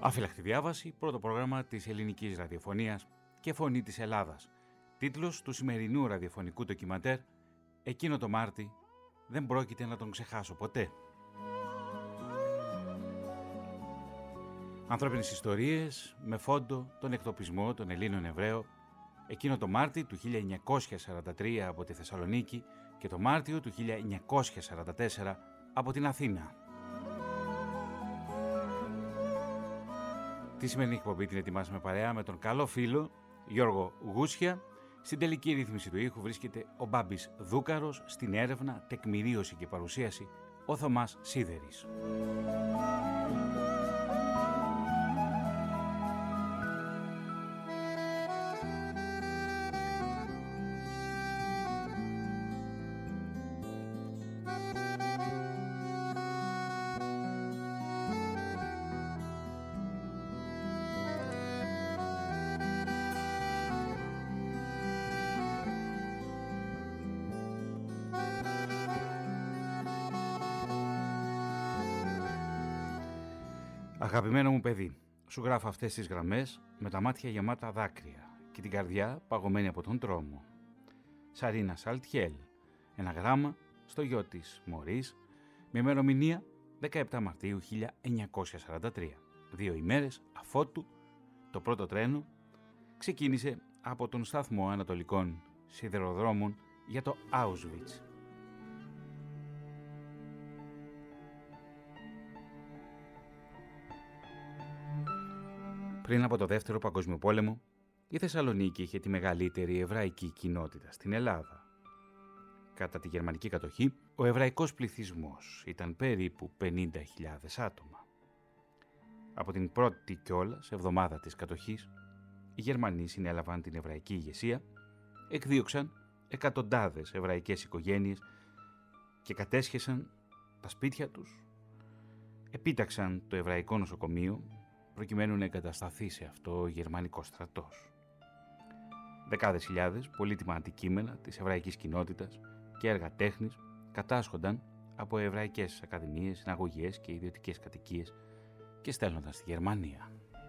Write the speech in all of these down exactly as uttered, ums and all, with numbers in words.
Άφυλακτη διάβαση, πρώτο πρόγραμμα της ελληνικής ραδιοφωνίας και φωνή της Ελλάδας. Τίτλος του σημερινού ραδιοφωνικού ντοκιμαντέρ «Εκείνο το Μάρτι δεν πρόκειται να τον ξεχάσω ποτέ». Ανθρώπινες ιστορίες με φόντο τον εκτοπισμό των Ελλήνων Εβραίων εκείνο το Μάρτι του χίλια εννιακόσια σαράντα τρία από τη Θεσσαλονίκη και το Μάρτιο του χίλια εννιακόσια σαράντα τέσσερα από την Αθήνα. Τη σημερινή εκπομπή την ετοιμάσαμε παρέα με τον καλό φίλο Γιώργο Γούσια. Στην τελική ρύθμιση του ήχου βρίσκεται ο Μπάμπης Δούκαρος, στην έρευνα, τεκμηρίωση και παρουσίαση ο Θωμάς Σίδερης. Αγαπημένο μου παιδί, σου γράφω αυτές τις γραμμές με τα μάτια γεμάτα δάκρυα και την καρδιά παγωμένη από τον τρόμο. Σαρίνα Σαλτιέλ, ένα γράμμα στο γιο της Μωρίς, με ημερομηνία δεκαεπτά Μαρτίου χίλια εννιακόσια σαράντα τρία, δύο ημέρες αφότου το πρώτο τρένο ξεκίνησε από τον σταθμό Ανατολικών Σιδηροδρόμων για το Auschwitz. Πριν από το Δεύτερο Παγκόσμιο Πόλεμο, η Θεσσαλονίκη είχε τη μεγαλύτερη εβραϊκή κοινότητα στην Ελλάδα. Κατά τη γερμανική κατοχή, ο εβραϊκός πληθυσμός ήταν περίπου πενήντα χιλιάδες άτομα. Από την πρώτη κιόλας εβδομάδα της κατοχής, οι Γερμανοί συνέλαβαν την εβραϊκή ηγεσία, εκδίωξαν εκατοντάδες εβραϊκές οικογένειες και κατέσχεσαν τα σπίτια τους, επίταξαν το εβραϊκό νοσοκομείο, προκειμένου να εγκατασταθεί σε αυτό ο γερμανικός στρατός. Δεκάδες χιλιάδες πολύτιμα αντικείμενα της εβραϊκής κοινότητας και έργα τέχνης κατάσχονταν από εβραϊκές ακαδημίες, συναγωγές και ιδιωτικές κατοικίες και στέλνονταν στη Γερμανία.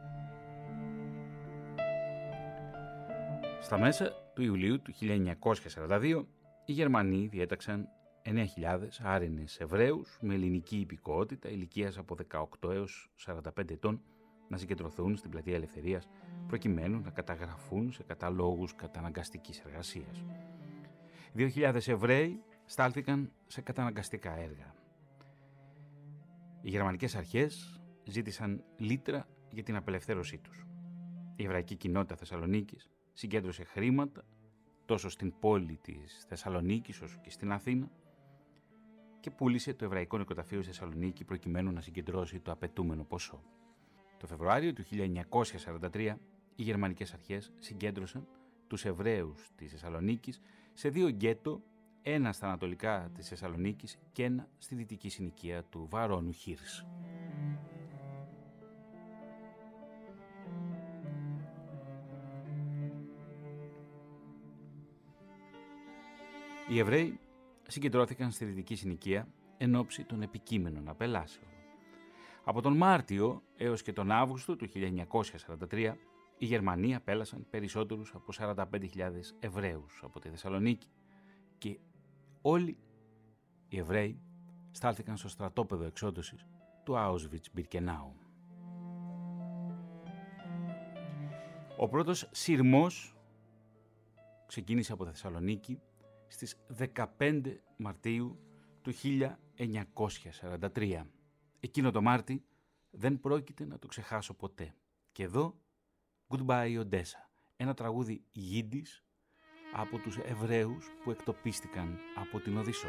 Στα μέσα του Ιουλίου του χίλια εννιακόσια σαράντα δύο, οι Γερμανοί διέταξαν εννέα χιλιάδες άρενες Εβραίους με ελληνική υπηκότητα ηλικίας από δεκαοκτώ έως σαράντα πέντε ετών να συγκεντρωθούν στην Πλατεία Ελευθερίας προκειμένου να καταγραφούν σε καταλόγους καταναγκαστικής εργασίας. Δύο χιλιάδες Εβραίοι στάλθηκαν σε καταναγκαστικά έργα. Οι γερμανικές αρχές ζήτησαν λίτρα για την απελευθέρωσή τους. Η εβραϊκή κοινότητα Θεσσαλονίκης συγκέντρωσε χρήματα τόσο στην πόλη της Θεσσαλονίκης όσο και στην Αθήνα και πούλησε το Εβραϊκό Νοικοταφείο στη Θεσσαλονίκη προκειμένου να συγκεντρώσει το απαιτούμενο ποσό. Το Φεβρουάριο του χίλια εννιακόσια σαράντα τρία οι γερμανικές αρχές συγκέντρωσαν τους Εβραίους της Θεσσαλονίκης σε δύο γκέτο, ένα στα ανατολικά της Θεσσαλονίκης και ένα στη δυτική συνοικία του Βαρώνου Χίρς. Οι Εβραίοι συγκεντρώθηκαν στη δυτική συνοικία εν ώψη των επικείμενων απελάσεων. Από τον Μάρτιο έως και τον Αύγουστο του χίλια εννιακόσια σαράντα τρία, οι Γερμανοί απέλασαν περισσότερους από σαράντα πέντε χιλιάδες Εβραίους από τη Θεσσαλονίκη και όλοι οι Εβραίοι στάλθηκαν στο στρατόπεδο εξόντωσης του Auschwitz-Birkenau. Ο πρώτος σειρμός ξεκίνησε από τη Θεσσαλονίκη στις δεκαπέντε Μαρτίου του χίλια εννιακόσια σαράντα τρία. Εκείνο το Μάρτι δεν πρόκειται να το ξεχάσω ποτέ. Και εδώ, Goodbye Odessa, ένα τραγούδι Yiddish από τους Εβραίους που εκτοπίστηκαν από την Οδυσσό.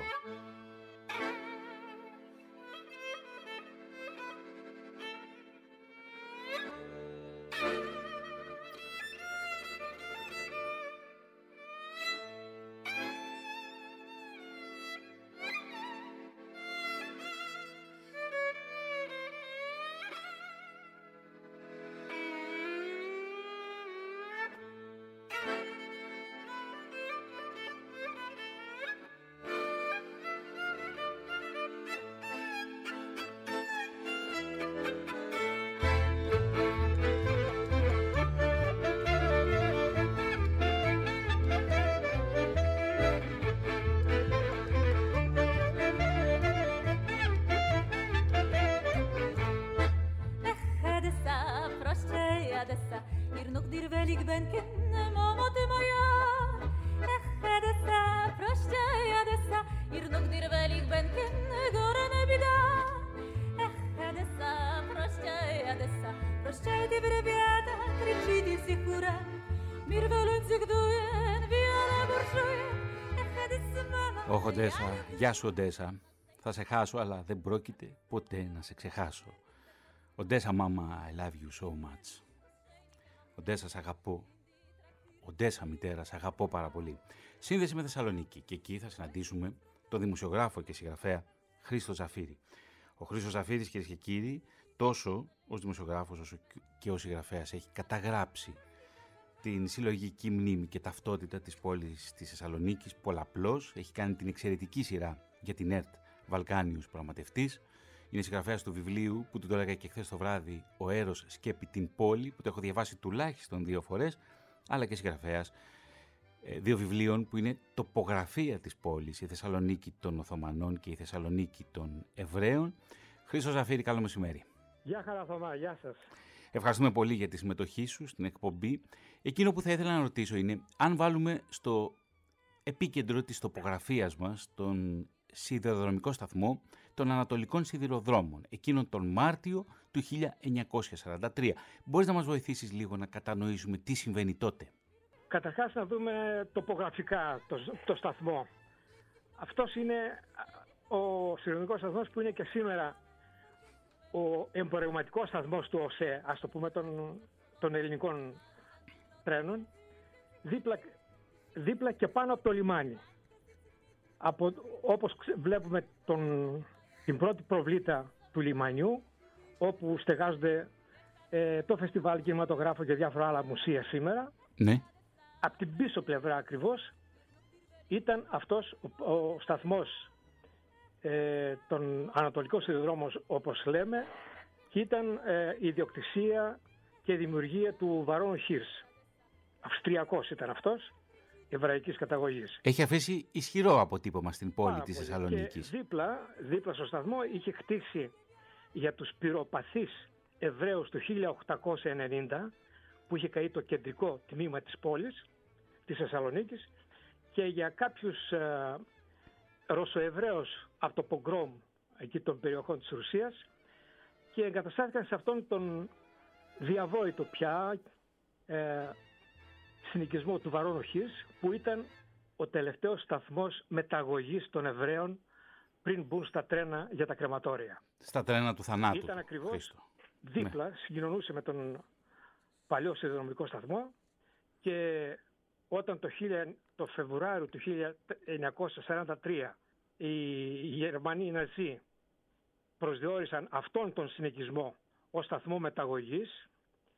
ben kinne mamot moja Echedesa, prościejadesa Irnok dirvelik ben kinne gorene bida Echedesa, prościejadesa Prościejdi wrebiata, krичите си хура Мир вълъцик дуен, виале буржуен Echedesa mama Ωχ, Οντέσα, γεια σου Οντέσα. Θα σε χάσω, αλλά δεν πρόκειται ποτέ να σε ξεχάσω. Οντέσα, μάμα, I love you so much. Οντέσα, σ' αγαπώ. Οντέσα, μητέρα, σ' αγαπώ πάρα πολύ. Σύνδεση με Θεσσαλονίκη και εκεί θα συναντήσουμε τον δημοσιογράφο και συγγραφέα Χρήστο Ζαφύρη. Ο Χρήστος Ζαφύρης, κυρίες και κύριοι, τόσο ως δημοσιογράφος όσο και ως συγγραφέας έχει καταγράψει την συλλογική μνήμη και ταυτότητα της πόλης της Θεσσαλονίκης πολλαπλώς. Έχει κάνει την εξαιρετική σειρά για την ΕΡΤ Βαλκάνιους Πραγματευτής. Είναι συγγραφέας του βιβλίου που του το έλεγα και χθες το βράδυ, «Ο Έρος σκέπει την πόλη», που το έχω διαβάσει τουλάχιστον δύο φορές, αλλά και συγγραφέας ε, δύο βιβλίων που είναι τοπογραφία της πόλης, η Θεσσαλονίκη των Οθωμανών και η Θεσσαλονίκη των Εβραίων. Χρήστο Ζαφύρη, καλό μεσημέρι. Γεια χαρά Θωμά, γεια σας. Ευχαριστούμε πολύ για τη συμμετοχή σου στην εκπομπή. Εκείνο που θα ήθελα να ρωτήσω είναι αν βάλουμε στο επίκεντρο της τοπογραφίας μας τον σιδηροδρομικό σταθμό των Ανατολικών Σιδηροδρόμων, εκείνον τον Μάρτιο του χίλια εννιακόσια σαράντα τρία. Μπορείς να μας βοηθήσεις λίγο να κατανοήσουμε τι συμβαίνει τότε? Καταρχάς να δούμε τοπογραφικά το, το σταθμό. Αυτός είναι ο σιδηροδρομικός σταθμός που είναι και σήμερα ο εμπορευματικός σταθμός του ΟΣΕ, ας το πούμε, των, των ελληνικών τρένων, δίπλα, δίπλα και πάνω από το λιμάνι. Από, όπως βλέπουμε τον, την πρώτη προβλήτα του λιμανιού, όπου στεγάζονται ε, το φεστιβάλ κινηματογράφου και διάφορα άλλα μουσεία σήμερα. Ναι. Από την πίσω πλευρά ακριβώς ήταν αυτός ο, ο σταθμός ε, των Ανατολικών Σιδηροδρόμων, όπως λέμε, και ήταν ε, η ιδιοκτησία και η δημιουργία του Βαρόνου Χίρς. Αυστριακός ήταν αυτός, εβραϊκής καταγωγής. Έχει αφήσει ισχυρό αποτύπωμα στην πόλη Πάρα της Θεσσαλονίκης. Και δίπλα, δίπλα στο σταθμό είχε χτίσει για τους πυροπαθείς Εβραίους το χίλια οκτακόσια ενενήντα, που είχε καεί το κεντρικό τμήμα της πόλης, της Θεσσαλονίκης, και για κάποιους ε, Ρωσοεβραίους από το πογκρόμ εκεί των περιοχών της Ρουσίας, και εγκαταστάθηκαν σε αυτόν τον διαβόητο πια ε, συνοικισμό του Βαρόνου Χίρς, που ήταν ο τελευταίος σταθμός μεταγωγής των Εβραίων πριν μπουν στα τρένα για τα κρεματόρια. Στα τρένα του θανάτου. Ήταν ακριβώς Χρήστο. δίπλα, ναι. Συγκοινωνούσε με τον παλιό σιδηροδρομικό σταθμό, και όταν το, χίλια, το Φεβρουάριο του χίλια εννιακόσια σαράντα τρία οι Γερμανοί Ναζί προσδιορίσαν αυτόν τον συνοικισμό ως σταθμό μεταγωγής,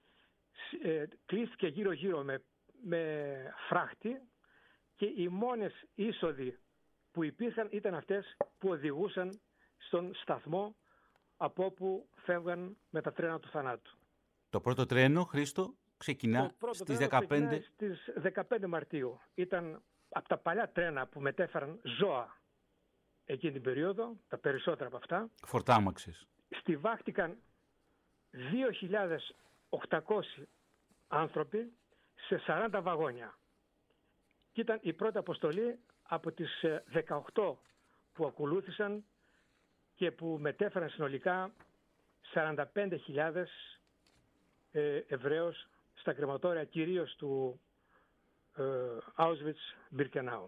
ε, κλείστηκε γύρω-γύρω με, με φράχτη, και οι μόνες είσοδοι που υπήρχαν ήταν αυτές που οδηγούσαν στον σταθμό από όπου φεύγαν με τα τρένα του θανάτου. Το πρώτο τρένο, Χρήστο, ξεκινά στις δεκαπέντε... στις δεκαπέντε Μαρτίου. Ήταν από τα παλιά τρένα που μετέφεραν ζώα εκείνη την περίοδο, τα περισσότερα από αυτά. Φορτάμαξες. Στιβάχτηκαν δύο χιλιάδες οκτακόσιοι άνθρωποι σε σαράντα βαγόνια. Και ήταν η πρώτη αποστολή από τις δεκαοκτώ που ακολούθησαν και που μετέφεραν συνολικά σαράντα πέντε χιλιάδες ε, Εβραίους στα κρεματόρια, κυρίως του ε, Auschwitz-Birkenau.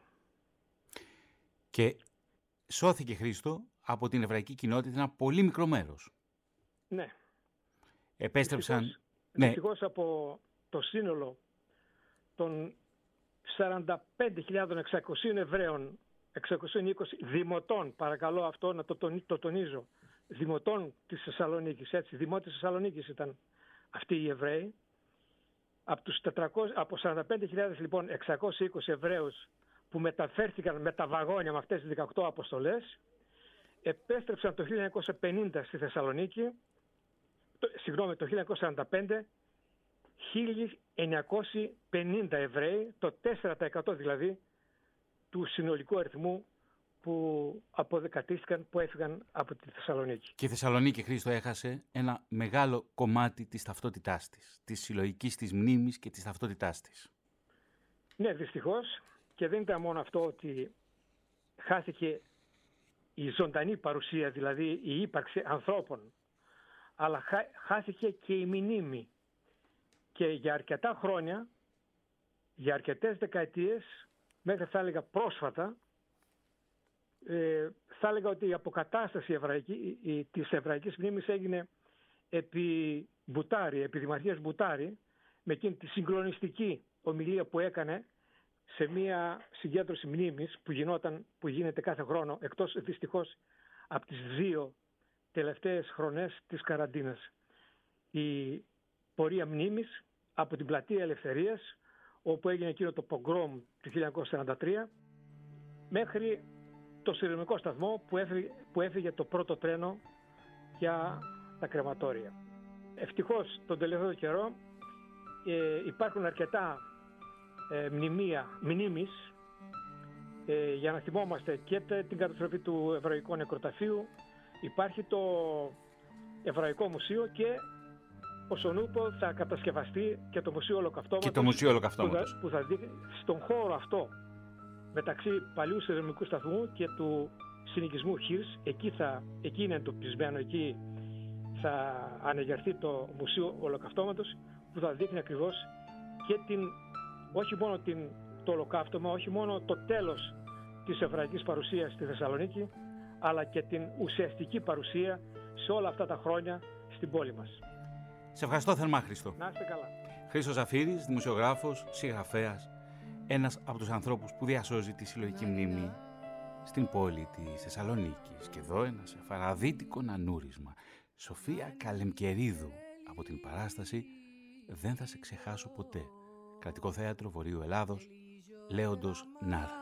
Και σώθηκε, Χρήστο, από την εβραϊκή κοινότητα ένα πολύ μικρό μέρος. Ναι. Επέστρεψαν... Δυστυχώς, ναι. δυστυχώς από το σύνολο των σαράντα πέντε χιλιάδες εξακόσιων Εβραίων, εξακόσιοι είκοσι δημοτών, παρακαλώ αυτό να το, τονί, το τονίζω, δημοτών της Θεσσαλονίκης, έτσι, δημότες της Θεσσαλονίκης ήταν αυτοί οι Εβραίοι. Από, τους τετρακόσιους, από σαράντα πέντε χιλιάδες λοιπόν εξακόσιοι είκοσι Εβραίους που μεταφέρθηκαν με τα βαγόνια με αυτές τις δεκαοκτώ αποστολές, επέστρεψαν το χίλια εννιακόσια πενήντα στη Θεσσαλονίκη, το, συγγνώμη, το χίλια εννιακόσια σαράντα πέντε, χίλια εννιακόσιοι πενήντα Εβραίοι, το τέσσερα τοις εκατό δηλαδή του συνολικού αριθμού που αποδεκατίστηκαν, που έφυγαν από τη Θεσσαλονίκη. Και η Θεσσαλονίκη, Χρήστο, έχασε ένα μεγάλο κομμάτι της ταυτότητάς της, της συλλογικής της μνήμης και της ταυτότητάς της. Ναι, δυστυχώς, και δεν ήταν μόνο αυτό ότι χάθηκε η ζωντανή παρουσία, δηλαδή η ύπαρξη ανθρώπων, αλλά χάθηκε και η μνήμη. Και για αρκετά χρόνια, για αρκετές δεκαετίες, μέχρι θα έλεγα πρόσφατα, ε, θα έλεγα ότι η αποκατάσταση εβραϊκή, η, της εβραϊκής μνήμης έγινε επί Μπουτάρη, επί Δημαρχίας Μπουτάρη, με εκείνη τη συγκλονιστική ομιλία που έκανε σε μια συγκέντρωση μνήμης που, γινόταν, που γίνεται κάθε χρόνο, εκτός δυστυχώς από τις δύο τελευταίες χρονές της καραντίνας. Η πορεία μνήμης από την Πλατεία Ελευθερίας, όπου έγινε εκείνο το πογκρόμ του χίλια εννιακόσια σαράντα τρία, μέχρι το σιδηροδρομικό σταθμό που έφυγε, που έφυγε το πρώτο τρένο για τα κρεματόρια. Ευτυχώς τον τελευταίο καιρό ε, υπάρχουν αρκετά ε, μνημεία, μνήμης ε, για να θυμόμαστε και την καταστροφή του Εβραϊκού Νεκροταφείου. Υπάρχει το Εβραϊκό Μουσείο και ως ο νούπο θα κατασκευαστεί και το Μουσείο Ολοκαυτώματος. Και το Μουσείο Ολοκαυτώματος. Που θα, που θα δει στον χώρο αυτό, μεταξύ παλιού σιδηροδρομικού σταθμού και του συνοικισμού Χίρς, εκεί, θα, εκεί είναι εντοπισμένο, εκεί θα ανεγερθεί το Μουσείο Ολοκαυτώματος, που θα δείχνει ακριβώς και την, όχι μόνο την, το ολοκαύτωμα, όχι μόνο το τέλος της εβραϊκής παρουσίας στη Θεσσαλονίκη, αλλά και την ουσιαστική παρουσία σε όλα αυτά τα χρόνια στην πόλη μας. Σε ευχαριστώ θερμά, Χρήστο. Να είστε καλά. Χρήστος Ζαφύρης, δημοσιογράφος, συγγραφέας, ένας από τους ανθρώπους που διασώζει τη συλλογική μνήμη στην πόλη της Θεσσαλονίκης. Και εδώ ένα σε φαραδίτικο νανούρισμα. Σοφία Καλεμκερίδου από την παράσταση «Δεν θα σε ξεχάσω ποτέ». Κρατικό Θέατρο Βορείου Ελλάδος, Λέοντος Νάρα.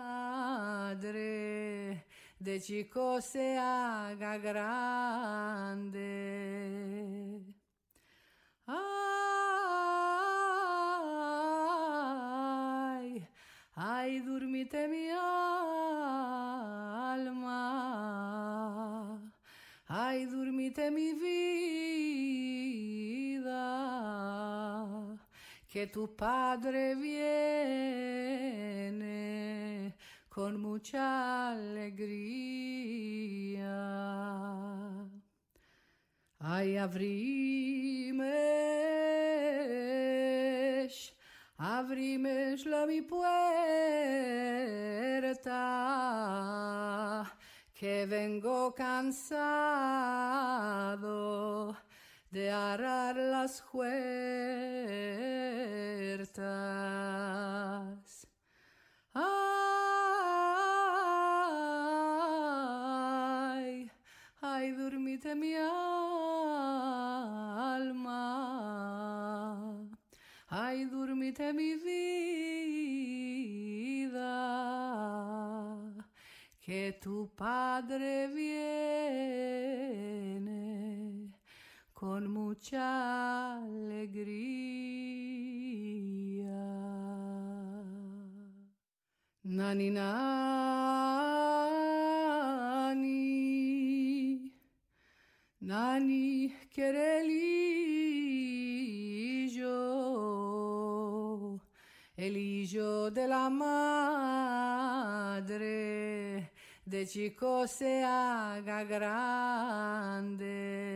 De chico se haga grande. Ay, ay, dormite mi alma, ay, dormite mi vida, que tu padre viene con mucha alegría. Ay, abrimesh, abrimesh la mi puerta, que vengo cansado de arar las huertas. Ay, ay, dormite mi alma, ay, dormite mi vida, que tu padre viene con mucha alegría. Nani nani, nani querelillo, el hijo de la madre, de chico se haga grande.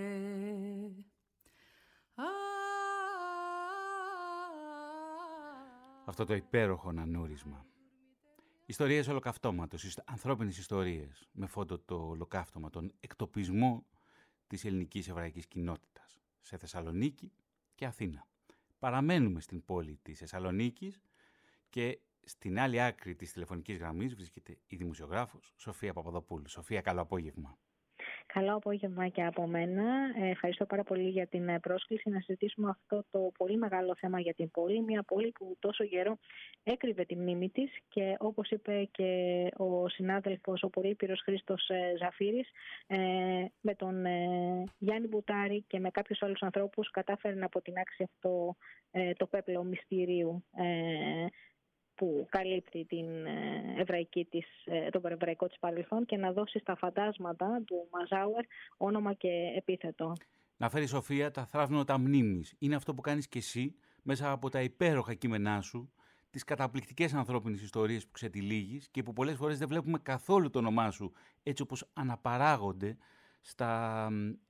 Αυτό το υπέροχο νανούρισμα. Ιστορίες ολοκαυτώματος, ανθρώπινες ιστορίες, με φόντο το ολοκαύτωμα, τον εκτοπισμό της ελληνικής εβραϊκής κοινότητας σε Θεσσαλονίκη και Αθήνα. Παραμένουμε στην πόλη της Θεσσαλονίκης και στην άλλη άκρη της τηλεφωνικής γραμμής βρίσκεται η δημοσιογράφος Σοφία Παπαδοπούλου. Σοφία, καλό απόγευμα. Καλό απόγευμα και από μένα. Ευχαριστώ πάρα πολύ για την πρόσκληση να συζητήσουμε αυτό το πολύ μεγάλο θέμα για την πόλη. Μια πόλη που τόσο καιρό έκρυβε τη μνήμη της και όπως είπε και ο συνάδελφος, ο πολύπειρος Χρήστος Ζαφύρης, με τον Γιάννη Μπουτάρη και με κάποιους άλλους ανθρώπους κατάφερε να αποτινάξει αυτό το πέπλο μυστηρίου που καλύπτει την εβραϊκή της, το παρεβραϊκό της παρελθόν και να δώσει στα φαντάσματα του Μαζάουερ όνομα και επίθετο. Να φέρει, Σοφία, τα θραύματα μνήμης. Είναι αυτό που κάνεις και εσύ μέσα από τα υπέροχα κείμενά σου, τις καταπληκτικές ανθρώπινες ιστορίες που ξετυλίγεις και που πολλές φορές δεν βλέπουμε καθόλου το όνομά σου έτσι όπως αναπαράγονται στα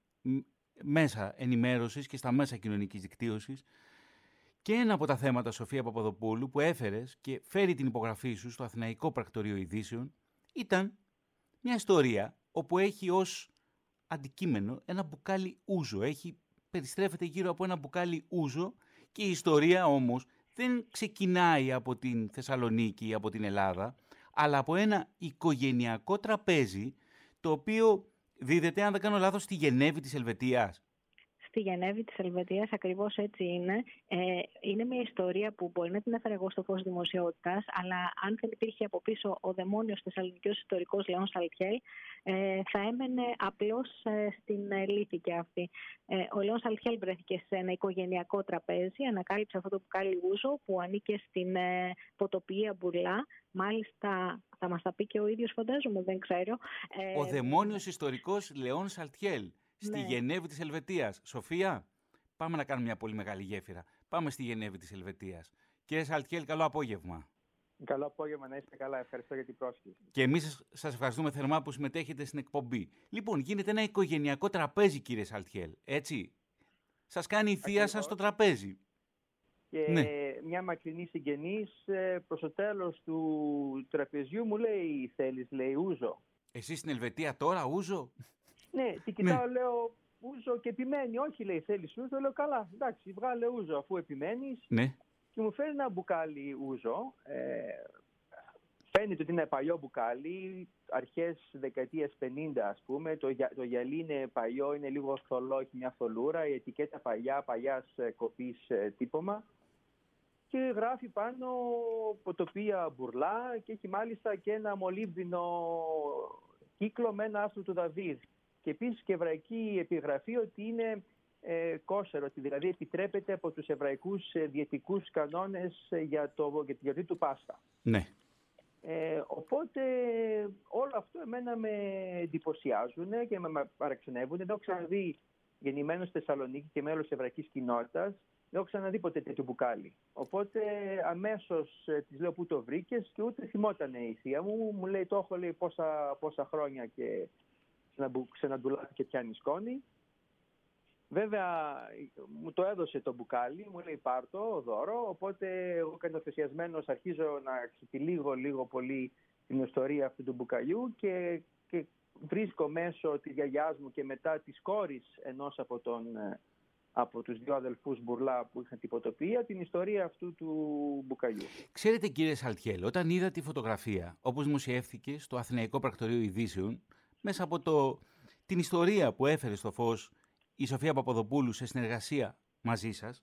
μέσα ενημέρωσης και στα μέσα κοινωνικής δικτύωσης. Και ένα από τα θέματα, Σοφία Παπαδοπούλου, που έφερες και φέρει την υπογραφή σου στο Αθηναϊκό Πρακτορείο Ειδήσεων, ήταν μια ιστορία όπου έχει ως αντικείμενο ένα μπουκάλι ούζο. Έχει, περιστρέφεται γύρω από ένα μπουκάλι ούζο και η ιστορία όμως δεν ξεκινάει από την Θεσσαλονίκη ή από την Ελλάδα, αλλά από ένα οικογενειακό τραπέζι, το οποίο δίδεται, αν δεν κάνω λάθος, στη Γενέβη της Ελβετίας. Στη Γενέβη της Ελβετίας, ακριβώς έτσι είναι. Ε, είναι μια ιστορία που μπορεί να την έφερε εγώ στο φως δημοσιότητας, αλλά αν δεν υπήρχε από πίσω ο δαιμόνιος θεσσαλονικιός ιστορικός Λεόν Σαλτιέλ, ε, θα έμενε απλώς ε, στην ε, λύθη αυτή. Ε, ο Λεόν Σαλτιέλ βρέθηκε σε ένα οικογενειακό τραπέζι, ανακάλυψε αυτό το μπουκάλι ούζο που ανήκε στην ε, ποτοποιία Μπουρλά. Μάλιστα, θα μας τα πει και ο ίδιος, φαντάζομαι, δεν ξέρω. Ε, ο δαιμόνιος ιστορικός Λεόν Σαλτιέλ. Στη ναι. Γενέβη της Ελβετίας. Σοφία, πάμε να κάνουμε μια πολύ μεγάλη γέφυρα. Πάμε στη Γενέβη της Ελβετίας. Κύριε Σαλτιέλ, καλό απόγευμα. Καλό απόγευμα, να είστε καλά. Ευχαριστώ για την πρόσκληση. Και εμείς σας ευχαριστούμε θερμά που συμμετέχετε στην εκπομπή. Λοιπόν, γίνεται ένα οικογενειακό τραπέζι, κύριε Σαλτιέλ, έτσι. Σας κάνει η θεία σας στο τραπέζι. Και ναι. Μια μακρινή συγγενής προς το τέλος του τραπεζιού μου λέει, θέλεις, λέει, ούζο. Εσύ στην Ελβετία τώρα, ούζο. Ναι, τι κοιτάω, ναι. Λέω ούζο και επιμένει. Όχι, λέει, θέλεις ούζο. Λέω, καλά, εντάξει, βγάλε ούζο αφού επιμένεις. Ναι. Και μου φέρνει ένα μπουκάλι ούζο. Ε, φαίνεται ότι είναι παλιό μπουκάλι, αρχές δεκαετίας πενήντα ας πούμε. Το, το γυαλί είναι παλιό, είναι λίγο θολό, έχει μια θολούρα. Η ετικέτα παλιά, παλιάς κοπής τύπομα. Και γράφει πάνω ποτοπία Μπουρλά και έχει μάλιστα και ένα μολύβδινο κύκλο με ένα άστρο του Δαβίδ. Και επίσης και εβραϊκή επιγραφή ότι είναι ε, κόσερο, ότι δηλαδή επιτρέπεται από τους εβραϊκούς ε, διαιτικούς κανόνες ε, για, το, για τη γιορτή του Πάσχα. Ναι. Ε, οπότε όλο αυτό εμένα με εντυπωσιάζουν και με παραξενεύουν. Δεν έχω ξαναδεί, γεννημένος στη Θεσσαλονίκη και μέλος της εβραϊκής κοινότητας, δεν έχω ξαναδεί ποτέ τέτοιο μπουκάλι. Οπότε αμέσως ε, της λέω πού το βρήκες και ούτε θυμότανε η θεία μου. Μου λέει το έχω, λέει, πόσα, πόσα χρόνια και ξαναντουλάθηκε και πιάνει σκόνη. Βέβαια μου το έδωσε το μπουκάλι, μου λέει πάρ' το δώρο, οπότε εγώ καταθεσιασμένος αρχίζω να ξετυλίγω λίγο πολύ την ιστορία αυτού του μπουκαλιού και, και βρίσκω μέσω της γιαγιάς μου και μετά της κόρης ενός από, τον, από τους δύο αδελφούς Μπουρλά που είχαν την ποτοπία την ιστορία αυτού του μπουκαλιού. Ξέρετε, κύριε Σαλτιέλ, όταν είδα τη φωτογραφία όπως δημοσιεύθηκε στο Αθηναϊκό Πρακτορείο Ειδήσεων, μέσα από το, την ιστορία που έφερε στο φως η Σοφία Παπαδοπούλου σε συνεργασία μαζί σας,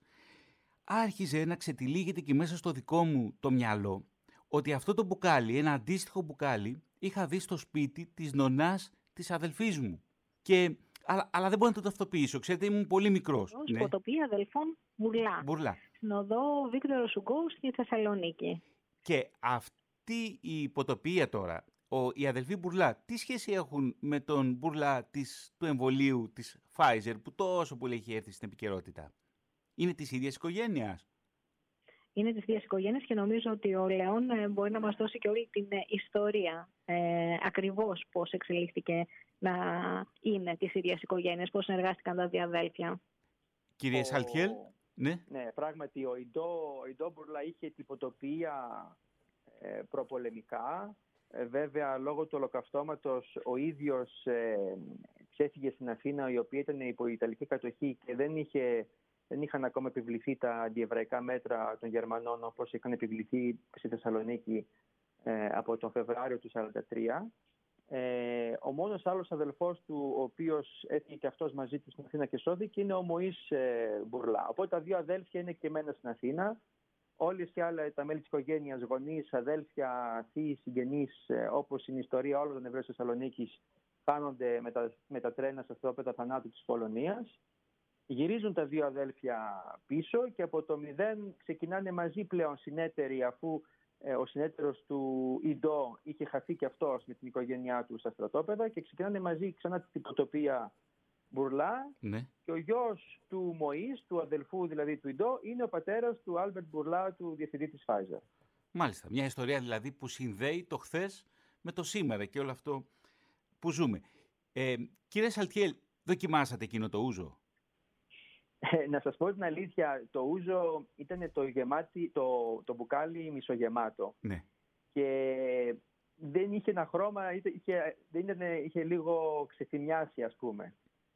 άρχιζε να ξετυλίγεται και μέσα στο δικό μου το μυαλό ότι αυτό το μπουκάλι, ένα αντίστοιχο μπουκάλι, είχα δει στο σπίτι της νονάς της αδελφής μου. Και, αλλά, αλλά δεν μπορώ να το ταυτοποιήσω, ξέρετε, ήμουν πολύ μικρός. Ναι. Ποτοπία αδελφών Μπουρλά. Μπουρλά. Στην οδό Βίκτορο Σουγκού στη Θεσσαλονίκη. Και αυτή η ποτοπία τώρα, Ο, οι αδελφοί Μπουρλά, τι σχέση έχουν με τον Μπουρλά της, του εμβολίου της Pfizer που τόσο πολύ έχει έρθει στην επικαιρότητα? Είναι της ίδιας οικογένειας? Είναι της ίδιας οικογένειας και νομίζω ότι ο Λεόν μπορεί να μας δώσει και όλη την ιστορία ε, ακριβώς πώς εξελίχθηκε να είναι της ίδιας οικογένειας, πώς συνεργάστηκαν τα δύο αδέλφια. Κύριε ο... Σαλτιέλ, ναι. Ναι, πράγματι ο Ιντό Μπουρλά είχε την ποτοπία ε, προπολεμικά. Ε, βέβαια, λόγω του ολοκαυτώματος, ο ίδιος ε, ξέφυγε στην Αθήνα, η οποία ήταν υπό Ιταλική κατοχή και δεν, είχε, δεν είχαν ακόμα επιβληθεί τα αντιεβραϊκά μέτρα των Γερμανών όπως είχαν επιβληθεί στη Θεσσαλονίκη ε, από τον Φεβράριο του χίλια εννιακόσια σαράντα τρία. Ε, ο μόνος άλλος αδελφός του, ο οποίος έφυγε και αυτός μαζί του στην Αθήνα και σώθηκε, είναι ο Μωής ε, Μπουρλά. Οπότε τα δύο αδέλφια είναι και εμένα στην Αθήνα. Όλες και άλλα τα μέλη της οικογένειας, γονείς, αδέλφια, θείοι, συγγενείς, όπως είναι η ιστορία όλων των Εβραίων της Θεσσαλονίκης, χάνονται με τα, με τα τρένα στα στρόπεδα θανάτου της Πολωνίας. Γυρίζουν τα δύο αδέλφια πίσω και από το μηδέν ξεκινάνε μαζί πλέον συνέτεροι, αφού ο συνέτερος του Ιντό είχε χαθεί και αυτός με την οικογένειά του στα στρατόπεδα και ξεκινάνε μαζί ξανά την τυποτοπία Μπουρλά, ναι. Και ο γιος του Μωής, του αδελφού δηλαδή του Ιντό, είναι ο πατέρας του Άλμπερτ Μπουρλά, του διευθυντή της Pfizer. Μάλιστα, μια ιστορία δηλαδή που συνδέει το χθες με το σήμερα και όλο αυτό που ζούμε. Ε, κύριε Σαλτιέλ, δοκιμάσατε εκείνο το ούζο? Ε, να σας πω την αλήθεια, το ούζο ήταν το, γεμάτι, το, το μπουκάλι μισογεμάτο. Ναι. Και δεν είχε ένα χρώμα, είχε, δεν ήταν, είχε λίγο ξεθυμιάσει, ας πούμε.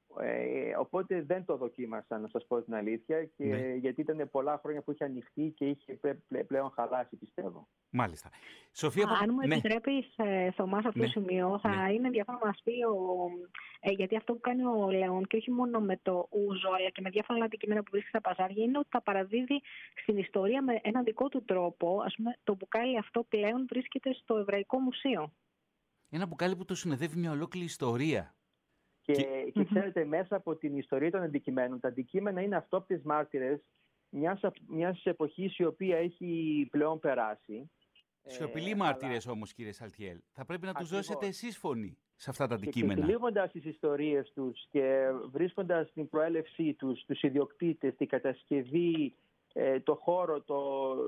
Ε, οπότε δεν το δοκίμασα, να σας πω την αλήθεια, και ναι. Γιατί ήταν πολλά χρόνια που είχε ανοιχτεί και είχε πλέ, πλέ, πλέον χαλάσει, πιστεύω. Μάλιστα. Σοφία, αν μου ναι. επιτρέπεις, Θωμά, σε αυτό ναι. το σημείο, θα ναι. είναι ενδιαφέρον να μας πει, ο, ε, γιατί αυτό που κάνει ο Λέων, και όχι μόνο με το ούζο, αλλά και με διάφορα αντικείμενα που βρίσκει στα παζάρια, είναι ότι τα παραδίδει στην ιστορία με έναν δικό του τρόπο. Ας πούμε, το μπουκάλι αυτό πλέον βρίσκεται στο Εβραϊκό Μουσείο. Ένα μπουκάλι που το συνοδεύει μια ολόκληρη ιστορία. Και, και... και ξέρετε, μέσα από την ιστορία των αντικειμένων, τα αντικείμενα είναι αυτόπτες μάρτυρες μιας, μιας εποχής η οποία έχει πλέον περάσει. Σιωπηλοί ε, μάρτυρες αλλά... όμως, κύριε Σαλτιέλ. Θα πρέπει να τους Ακριβώς. δώσετε εσείς φωνή σε αυτά τα αντικείμενα. Και ξετυλίγοντας τις ιστορίες τους και βρίσκοντας την προέλευσή τους, τους ιδιοκτήτες, την κατασκευή, ε, το χώρο, το,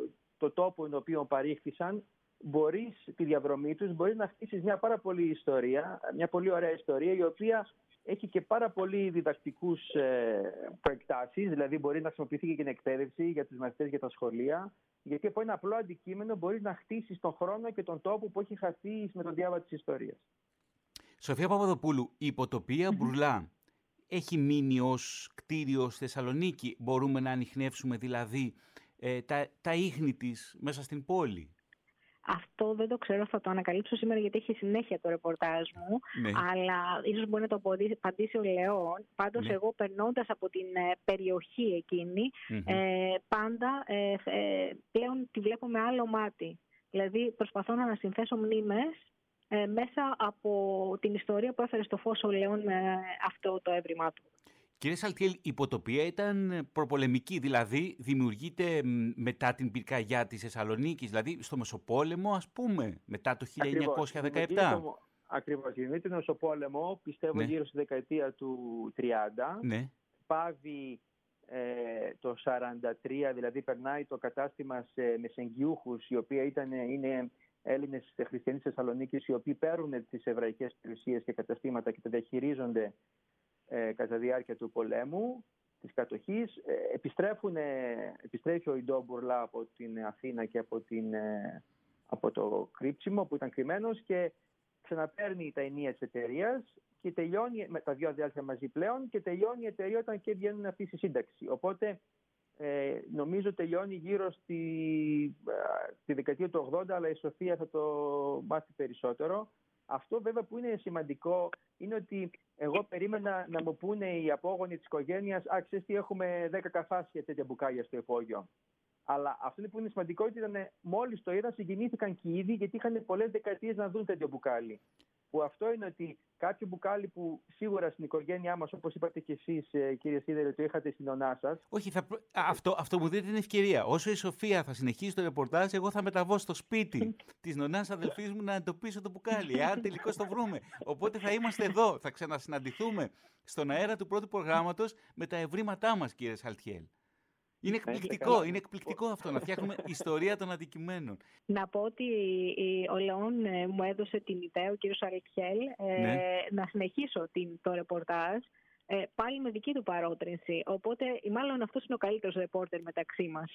το τόπο τον οποίο παρήχθησαν, μπορείς, τη διαδρομή τους, μπορείς να χτίσεις μια πάρα πολύ ιστορία, μια πολύ ωραία ιστορία, η οποία έχει και πάρα πολύ διδακτικούς ε, προεκτάσεις, δηλαδή μπορεί να χρησιμοποιηθεί και την εκπαίδευση για τους μαθητές, για τα σχολεία, γιατί από ένα απλό αντικείμενο μπορείς να χτίσεις τον χρόνο και τον τόπο που έχει χαθεί με τον διάβα της ιστορίας. Σοφία Παπαδοπούλου, η υποτοπία Μπουρλά έχει μείνει ως κτίριο στη Θεσσαλονίκη? Μπορούμε να ανιχνεύσουμε δηλαδή ε, τα, τα ίχνη της μέσα στην πόλη? Αυτό δεν το ξέρω, θα το ανακαλύψω σήμερα γιατί έχει συνέχεια το ρεπορτάζ μου, ναι. Αλλά ίσως μπορεί να το απαντήσει ο Λεόν. Πάντως ναι. Εγώ περνώντας από την περιοχή εκείνη, mm-hmm. ε, πάντα ε, ε, πλέον τη βλέπω με άλλο μάτι. Δηλαδή προσπαθώ να ανασυνθέσω μνήμες ε, μέσα από την ιστορία που έφερε στο φως ο Λεόν με αυτό το έβριμά του. Κύριε Σαλτιέλ, η υποτοπία ήταν προπολεμική, δηλαδή δημιουργείται μετά την πυρκαγιά της Θεσσαλονίκης, δηλαδή στο Μεσοπόλεμο, ας πούμε, μετά το χίλια εννιακόσια δεκαεπτά. Ακριβώς, δημιουργείται το Μεσοπόλεμο, πιστεύω ναι. γύρω στη δεκαετία του τριάντα. Ναι. Πάβει ε, το σαράντα τρία, δηλαδή περνάει το κατάστημα σε μεσεγγιούχους, οι οποίοι ήταν, είναι Έλληνες χριστιανοί της Θεσσαλονίκης, οι οποίοι παίρνουν τις εβραϊκές περιουσίες και καταστήματα και τα διαχειρίζονται Ε, κατά τη διάρκεια του πολέμου, της κατοχής. Ε, επιστρέφουν, ε, επιστρέφει ο Ιντό Μπουρλά από την Αθήνα και από, την, ε, από το Κρύψιμο που ήταν κρυμμένος και ξαναπαίρνει τα ενία της εταιρείας και τελειώνει, με τα δύο αδέλφια μαζί πλέον, και τελειώνει η εταιρεία όταν και βγαίνουν αυτοί στη σύνταξη. Οπότε ε, νομίζω τελειώνει γύρω στη, ε, στη δεκαετία του ογδόντα, αλλά η Σοφία θα το μάθει περισσότερο. Αυτό βέβαια που είναι σημαντικό είναι ότι εγώ περίμενα να μου πούνε οι απόγονοι της οικογένειας «Α, ξέρεις τι, έχουμε δέκα καφάσια τέτοια μπουκάλια στο υπόγειο». Αλλά αυτό που είναι σημαντικό ήταν μόλις το είδαν, συγκινήθηκαν και οι ίδιοι, γιατί είχαν πολλές δεκαετίες να δουν τέτοιο μπουκάλι. Που αυτό είναι ότι κάποιο μπουκάλι που σίγουρα στην οικογένειά μας, όπως είπατε και εσείς, κύριε Σίδερε, το είχατε στην ονά σας. Όχι, θα... αυτό, αυτό μου δίνει την ευκαιρία. Όσο η Σοφία θα συνεχίσει το ρεπορτάζ, εγώ θα μεταβώ στο σπίτι της νονάς αδελφής μου να εντοπίσω το μπουκάλι, αν τελικώς το βρούμε. Οπότε θα είμαστε εδώ, θα ξανασυναντηθούμε στον αέρα του πρώτου προγράμματος με τα ευρήματά μας, κύριε Σαλτιέλ. Είναι εκπληκτικό, είναι εκπληκτικό αυτό, να φτιάχνουμε ιστορία των αντικειμένων. Να πω ότι ο Λεόν μου έδωσε την ιδέα, ο κύριος Σαλτιέλ, ναι. να συνεχίσω την, το ρεπορτάζ, πάλι με δική του παρότρινση. Οπότε, μάλλον αυτός είναι ο καλύτερος ρεπόρτερ μεταξύ μας.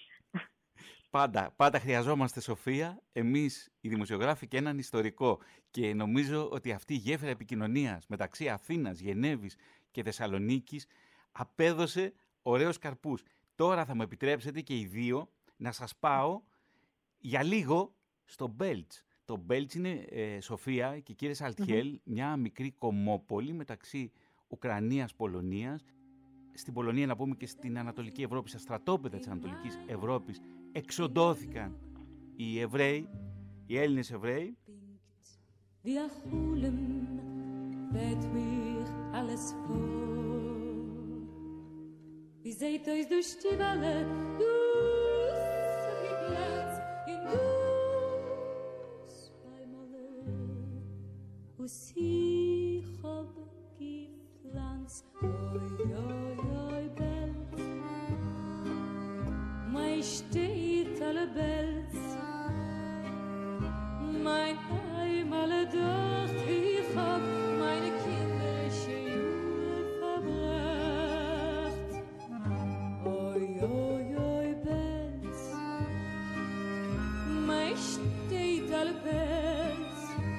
Πάντα, πάντα χρειαζόμαστε, Σοφία, εμείς οι δημοσιογράφοι, και έναν ιστορικό. Και νομίζω ότι αυτή η γέφυρα επικοινωνίας μεταξύ Αθήνας, Γενέβης και Θεσσαλονίκης απέδωσε ωραίους καρπούς. Τώρα θα μου επιτρέψετε και οι δύο να σας πάω για λίγο στο Μπέλτς. Το Μπέλτς είναι, ε, Σοφία και κύριε Σαλτιέλ, mm-hmm. μια μικρή κομμόπολη μεταξύ Ουκρανίας-Πολωνίας. Στην Πολωνία, να πούμε, και στην Ανατολική Ευρώπη, στα στρατόπεδα της Ανατολικής Ευρώπης, εξοντώθηκαν οι Εβραίοι, οι Έλληνες Εβραίοι. Wie seht euch durch die Welle, durch die Platz, in durch sich hab gepflanzt, oi, oi, oi, Belz. Mei steht alle Belz, mein Heim alle dort, ich hab meine kinderische Jahre verbracht. Oi, oi, oi, Belz, mei steht alle Belz,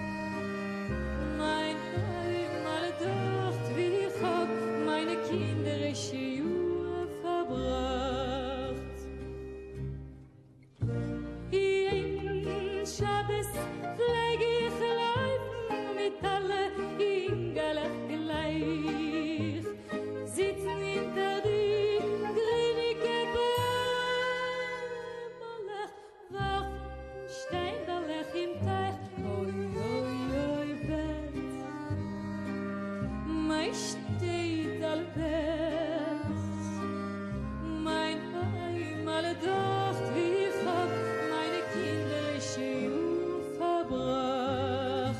mein Heim alle dort, ich hab meine kinderische Jahre verbracht. In Schabes pfleg ich laufen mit alle Ingelach gleich, sitzen hinter die grünige Bäumerlech, warfen Steinberlech im Teich, oi, oi, oi, Belz, mei steht all Belz, mein Heim alle dort, wie ich hab meine kinderische Jugend verbracht.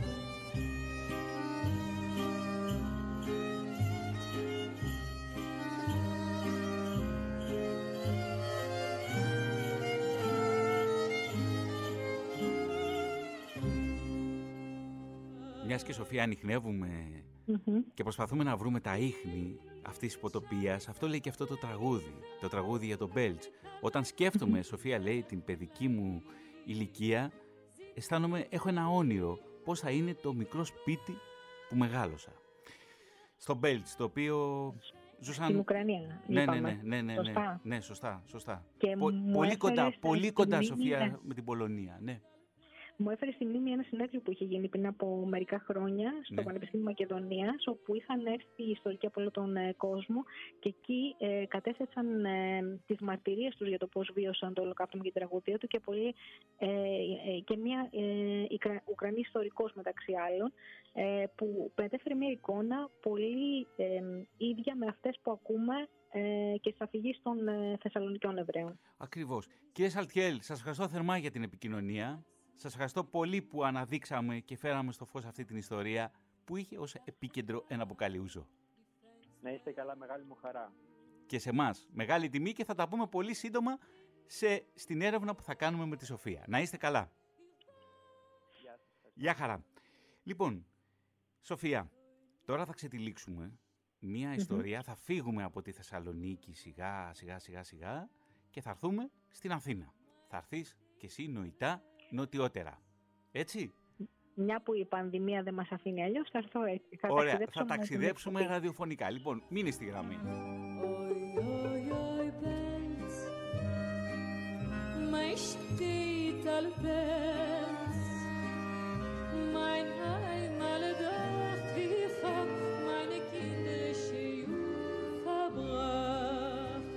Μιας και Σοφία ανιχνεύουμε Μμμ. και προσπαθούμε να βρούμε τα ίχνη αυτής της υποτοπίας, αυτό λέει και αυτό το τραγούδι, το τραγούδι για τον Μπέλτς. Όταν σκέφτομαι, Σοφία λέει, την παιδική μου ηλικία, αισθάνομαι, έχω ένα όνειρο πώς θα είναι το μικρό σπίτι που μεγάλωσα. Στο Μπέλτς, το οποίο ζούσαν... Στην Ουκρανία, Ναι, ναι, είπαμε. ναι, ναι, ναι, ναι, Σωστά. ναι, σωστά, σωστά. Και Πο- μου πολύ έφερες κοντά, πολύ στην κοντά, μνήμη, Σοφία, ναι. με την Πολωνία, ναι. Μου έφερε στη μνήμη ένα συνέδριο που είχε γίνει πριν από μερικά χρόνια στο Ναι. Πανεπιστήμιο Μακεδονίας, όπου είχαν έρθει οι ιστορικοί από όλο τον ε, κόσμο και εκεί ε, κατέθεσαν ε, τις μαρτυρίες τους για το πώς βίωσαν το ολοκαύτωμα και την τραγωδία του και, πολύ, ε, ε, και μια ε, Ικρα- Ουκρανή ιστορικός μεταξύ άλλων, ε, που μετέφερε μια εικόνα πολύ ε, ίδια με αυτές που ακούμε ε, και στις αφηγήσεις των ε, Θεσσαλονικιών Εβραίων. Ακριβώς. Κύριε Σαλτιέλ, σας ευχαριστώ θερμά για την επικοινωνία. Σας ευχαριστώ πολύ που αναδείξαμε και φέραμε στο φως αυτή την ιστορία που είχε ως επίκεντρο ένα μπουκαλιούζο. Να είστε καλά, μεγάλη μου χαρά. Και σε εμάς, μεγάλη τιμή και θα τα πούμε πολύ σύντομα σε, στην έρευνα που θα κάνουμε με τη Σοφία. Να είστε καλά. Γεια σας. Γεια χαρά. Λοιπόν, Σοφία, τώρα θα ξετυλίξουμε μία ιστορία, θα φύγουμε από τη Θεσσαλονίκη σιγά σιγά σιγά σιγά και θα έρθουμε στην Αθήνα. Θα έρθεις και εσύ νοητά νοτιότερα. Έτσι. Μια που η πανδημία δεν μας αφήνει αλλιώς, θα έρθω έτσι. Θα Ωραία, θα ταξιδέψω με την ταξιδέψουμε εκπομπή. ραδιοφωνικά. Λοιπόν, μείνε στη γραμμή. Oi, oi, oi, Belz, mei steht all Belz, mein Heim alle dort, wie ich hab meine kinderische Jugend verbracht.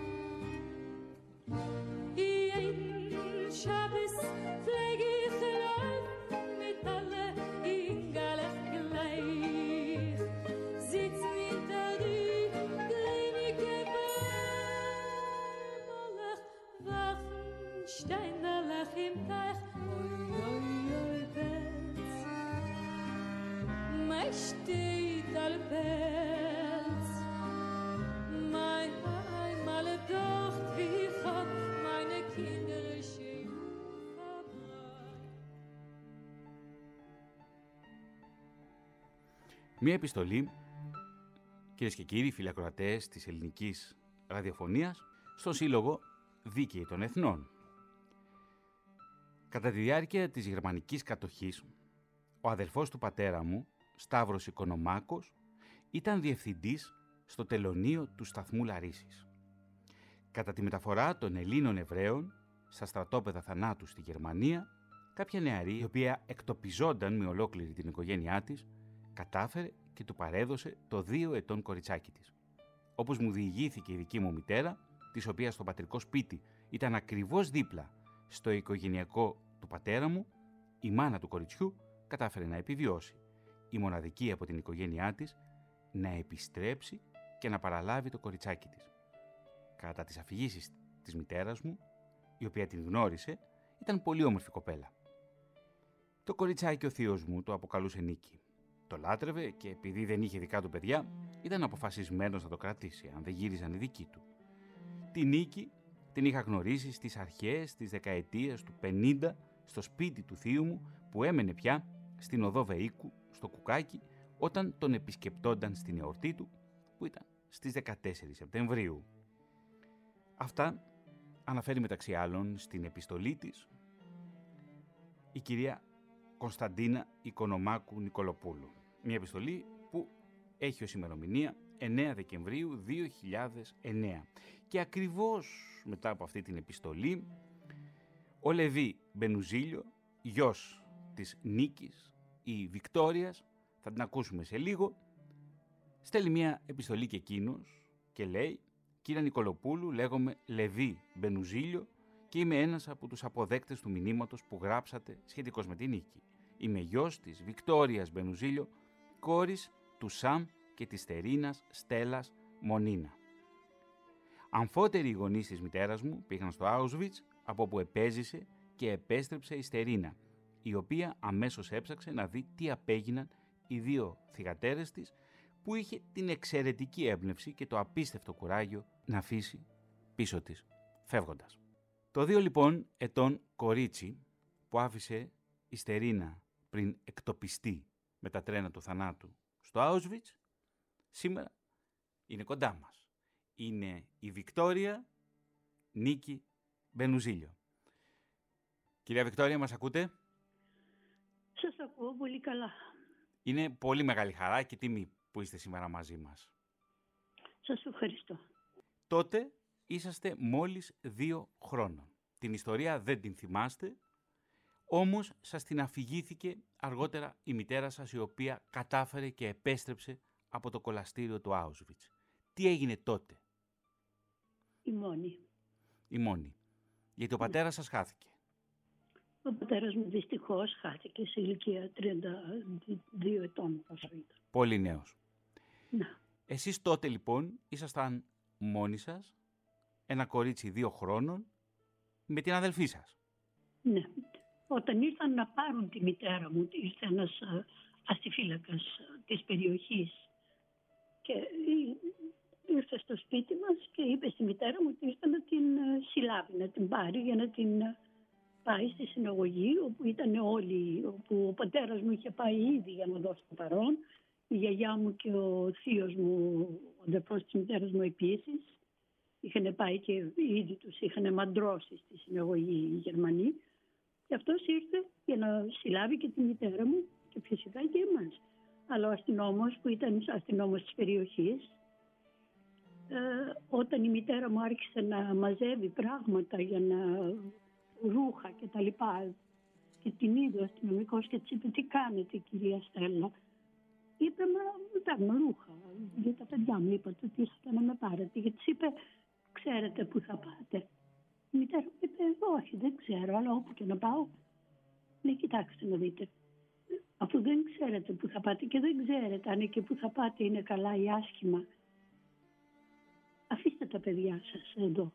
Jeden Schabes pfleg ich laufen mit alle Ingelach gleich, sitzen hinter die grünige Bäumerlech, werfen Steinberlech im Teich, oi, oi, oi, Belz, mei steht all Belz, mein Heim alle dort, wie ich hab meine kinderische Jugend verbracht. Μία επιστολή, κυρίες και κύριοι, φίλοι ακροατές της ελληνικής ραδιοφωνίας, στον Σύλλογο Δίκαιοι των Εθνών. Κατά τη διάρκεια της γερμανικής κατοχής, ο αδελφός του πατέρα μου, Σταύρος Οικονομάκος, ήταν διευθυντής στο τελωνείο του σταθμού Λαρίσης. Κατά τη μεταφορά των Ελλήνων Εβραίων στα στρατόπεδα θανάτου στη Γερμανία, κάποια νεαρή, η οποία εκτοπιζόταν με ολόκληρη την οικογένειά της, κατάφερε και του παρέδωσε το δύο ετών κοριτσάκι της. Όπως μου διηγήθηκε η δική μου μητέρα, της οποίας το πατρικό σπίτι ήταν ακριβώς δίπλα στο οικογενειακό του πατέρα μου, η μάνα του κοριτσιού κατάφερε να επιβιώσει, η μοναδική από την οικογένειά της, να επιστρέψει και να παραλάβει το κοριτσάκι της. Κατά τις αφηγήσεις της μητέρας μου, η οποία την γνώρισε, ήταν πολύ όμορφη κοπέλα. Το κοριτσάκι ο θείος μου το αποκαλούσε Νίκη. Το λάτρευε και επειδή δεν είχε δικά του παιδιά, ήταν αποφασισμένος να το κρατήσει, αν δεν γύριζαν οι δικοί του. Τη Νίκη την είχα γνωρίσει στις αρχές της δεκαετίας του πενήντα στο σπίτι του θείου μου που έμενε πια στην οδό Βεΐκου, στο Κουκάκι, όταν τον επισκεπτόνταν στην εορτή του, που ήταν στις δεκατέσσερις Σεπτεμβρίου. Αυτά αναφέρει μεταξύ άλλων στην επιστολή της η κυρία Κωνσταντίνα Οικονομάκου Νικολοπούλου. Μια επιστολή που έχει ως ημερομηνία εννέα Δεκεμβρίου δύο χιλιάδες εννέα. Και ακριβώς μετά από αυτή την επιστολή, ο Λεβί Μπενουζίλιο, γιος της Νίκης, η Βικτόριας, θα την ακούσουμε σε λίγο, στέλνει μια επιστολή και εκείνος και λέει: «Κύριε Νικολοπούλου, λέγομαι Λεβί Μπενουζίλιο και είμαι ένας από τους αποδέκτες του μηνύματος που γράψατε σχετικώς με την Νίκη. Είμαι γιος της Βικτόριας Μπενουζίλιο, κόρης του Σαμ και της Τερίνας Στέλλας Μονίνα. Αμφότεροι οι γονείς της μητέρας μου πήγαν στο Auschwitz, από όπου επέζησε και επέστρεψε η Στερίνα, η οποία αμέσως έψαξε να δει τι απέγιναν οι δύο θυγατέρες της, που είχε την εξαιρετική έμπνευση και το απίστευτο κουράγιο να αφήσει πίσω της φεύγοντας». Το δύο λοιπόν ετών κορίτσι που άφησε η Στερίνα πριν εκτοπιστεί με τα τρένα του θανάτου στο Auschwitz, σήμερα είναι κοντά μας. Είναι η Βικτόρια Νίκη Μπενουζίλιο. Κυρία Βικτόρια, μας ακούτε? Σας ακούω πολύ καλά. Είναι πολύ μεγάλη χαρά και τιμή που είστε σήμερα μαζί μας. Σας ευχαριστώ. Τότε είσαστε μόλις δύο χρόνων. Την ιστορία δεν την θυμάστε, όμως σας την αφηγήθηκε αργότερα η μητέρα σας, η οποία κατάφερε και επέστρεψε από το κολαστήριο του Auschwitz. Τι έγινε τότε? Η μόνη. Η μόνη. Γιατί ο πατέρας σας χάθηκε. Ο πατέρας μου δυστυχώς χάθηκε σε ηλικία τριάντα δύο ετών. Πόσο ήταν. Πολύ νέος. Να. Εσείς τότε λοιπόν ήσασταν μόνοι σας, ένα κορίτσι δύο χρόνων, με την αδελφή σας. Ναι. Όταν ήρθαν να πάρουν τη μητέρα μου, ήρθε ένας αστιφύλακας της περιοχής και ήρθε στο σπίτι μας και είπε στη μητέρα μου ότι ήρθε να την συλλάβει, να την πάρει για να την πάει στη συναγωγή, όπου ήταν όλοι, όπου ο πατέρας μου είχε πάει ήδη για να δώσει το παρόν, η γιαγιά μου και ο θείος μου, ο αδερφός της μητέρας μου επίσης, είχαν πάει και ήδη τους είχαν μαντρώσει στη συναγωγή οι Γερμανοί. Και αυτός ήρθε για να συλλάβει και τη μητέρα μου και φυσικά και εμάς. Αλλά ο αστυνόμος που ήταν αστυνόμος της περιοχής, ε, όταν η μητέρα μου άρχισε να μαζεύει πράγματα για να ρούχα και τα λοιπά, και την είδε ο αστυνομικός και της είπε «Τι κάνετε κυρία Στέλλα?» Είπε «Μα παίρνω ρούχα για τα παιδιά μου, είπατε ότι ήρθατε να με πάρετε». Και της είπε «Ξέρετε που θα πάτε?» Η μητέρα μου είπε «Όχι, δεν ξέρω, αλλά όπου και να πάω». Λέει «Κοιτάξτε να δείτε, αφού δεν ξέρετε που θα πάτε και δεν ξέρετε αν εκεί που θα πάτε είναι καλά ή άσχημα, αφήστε τα παιδιά σας εδώ.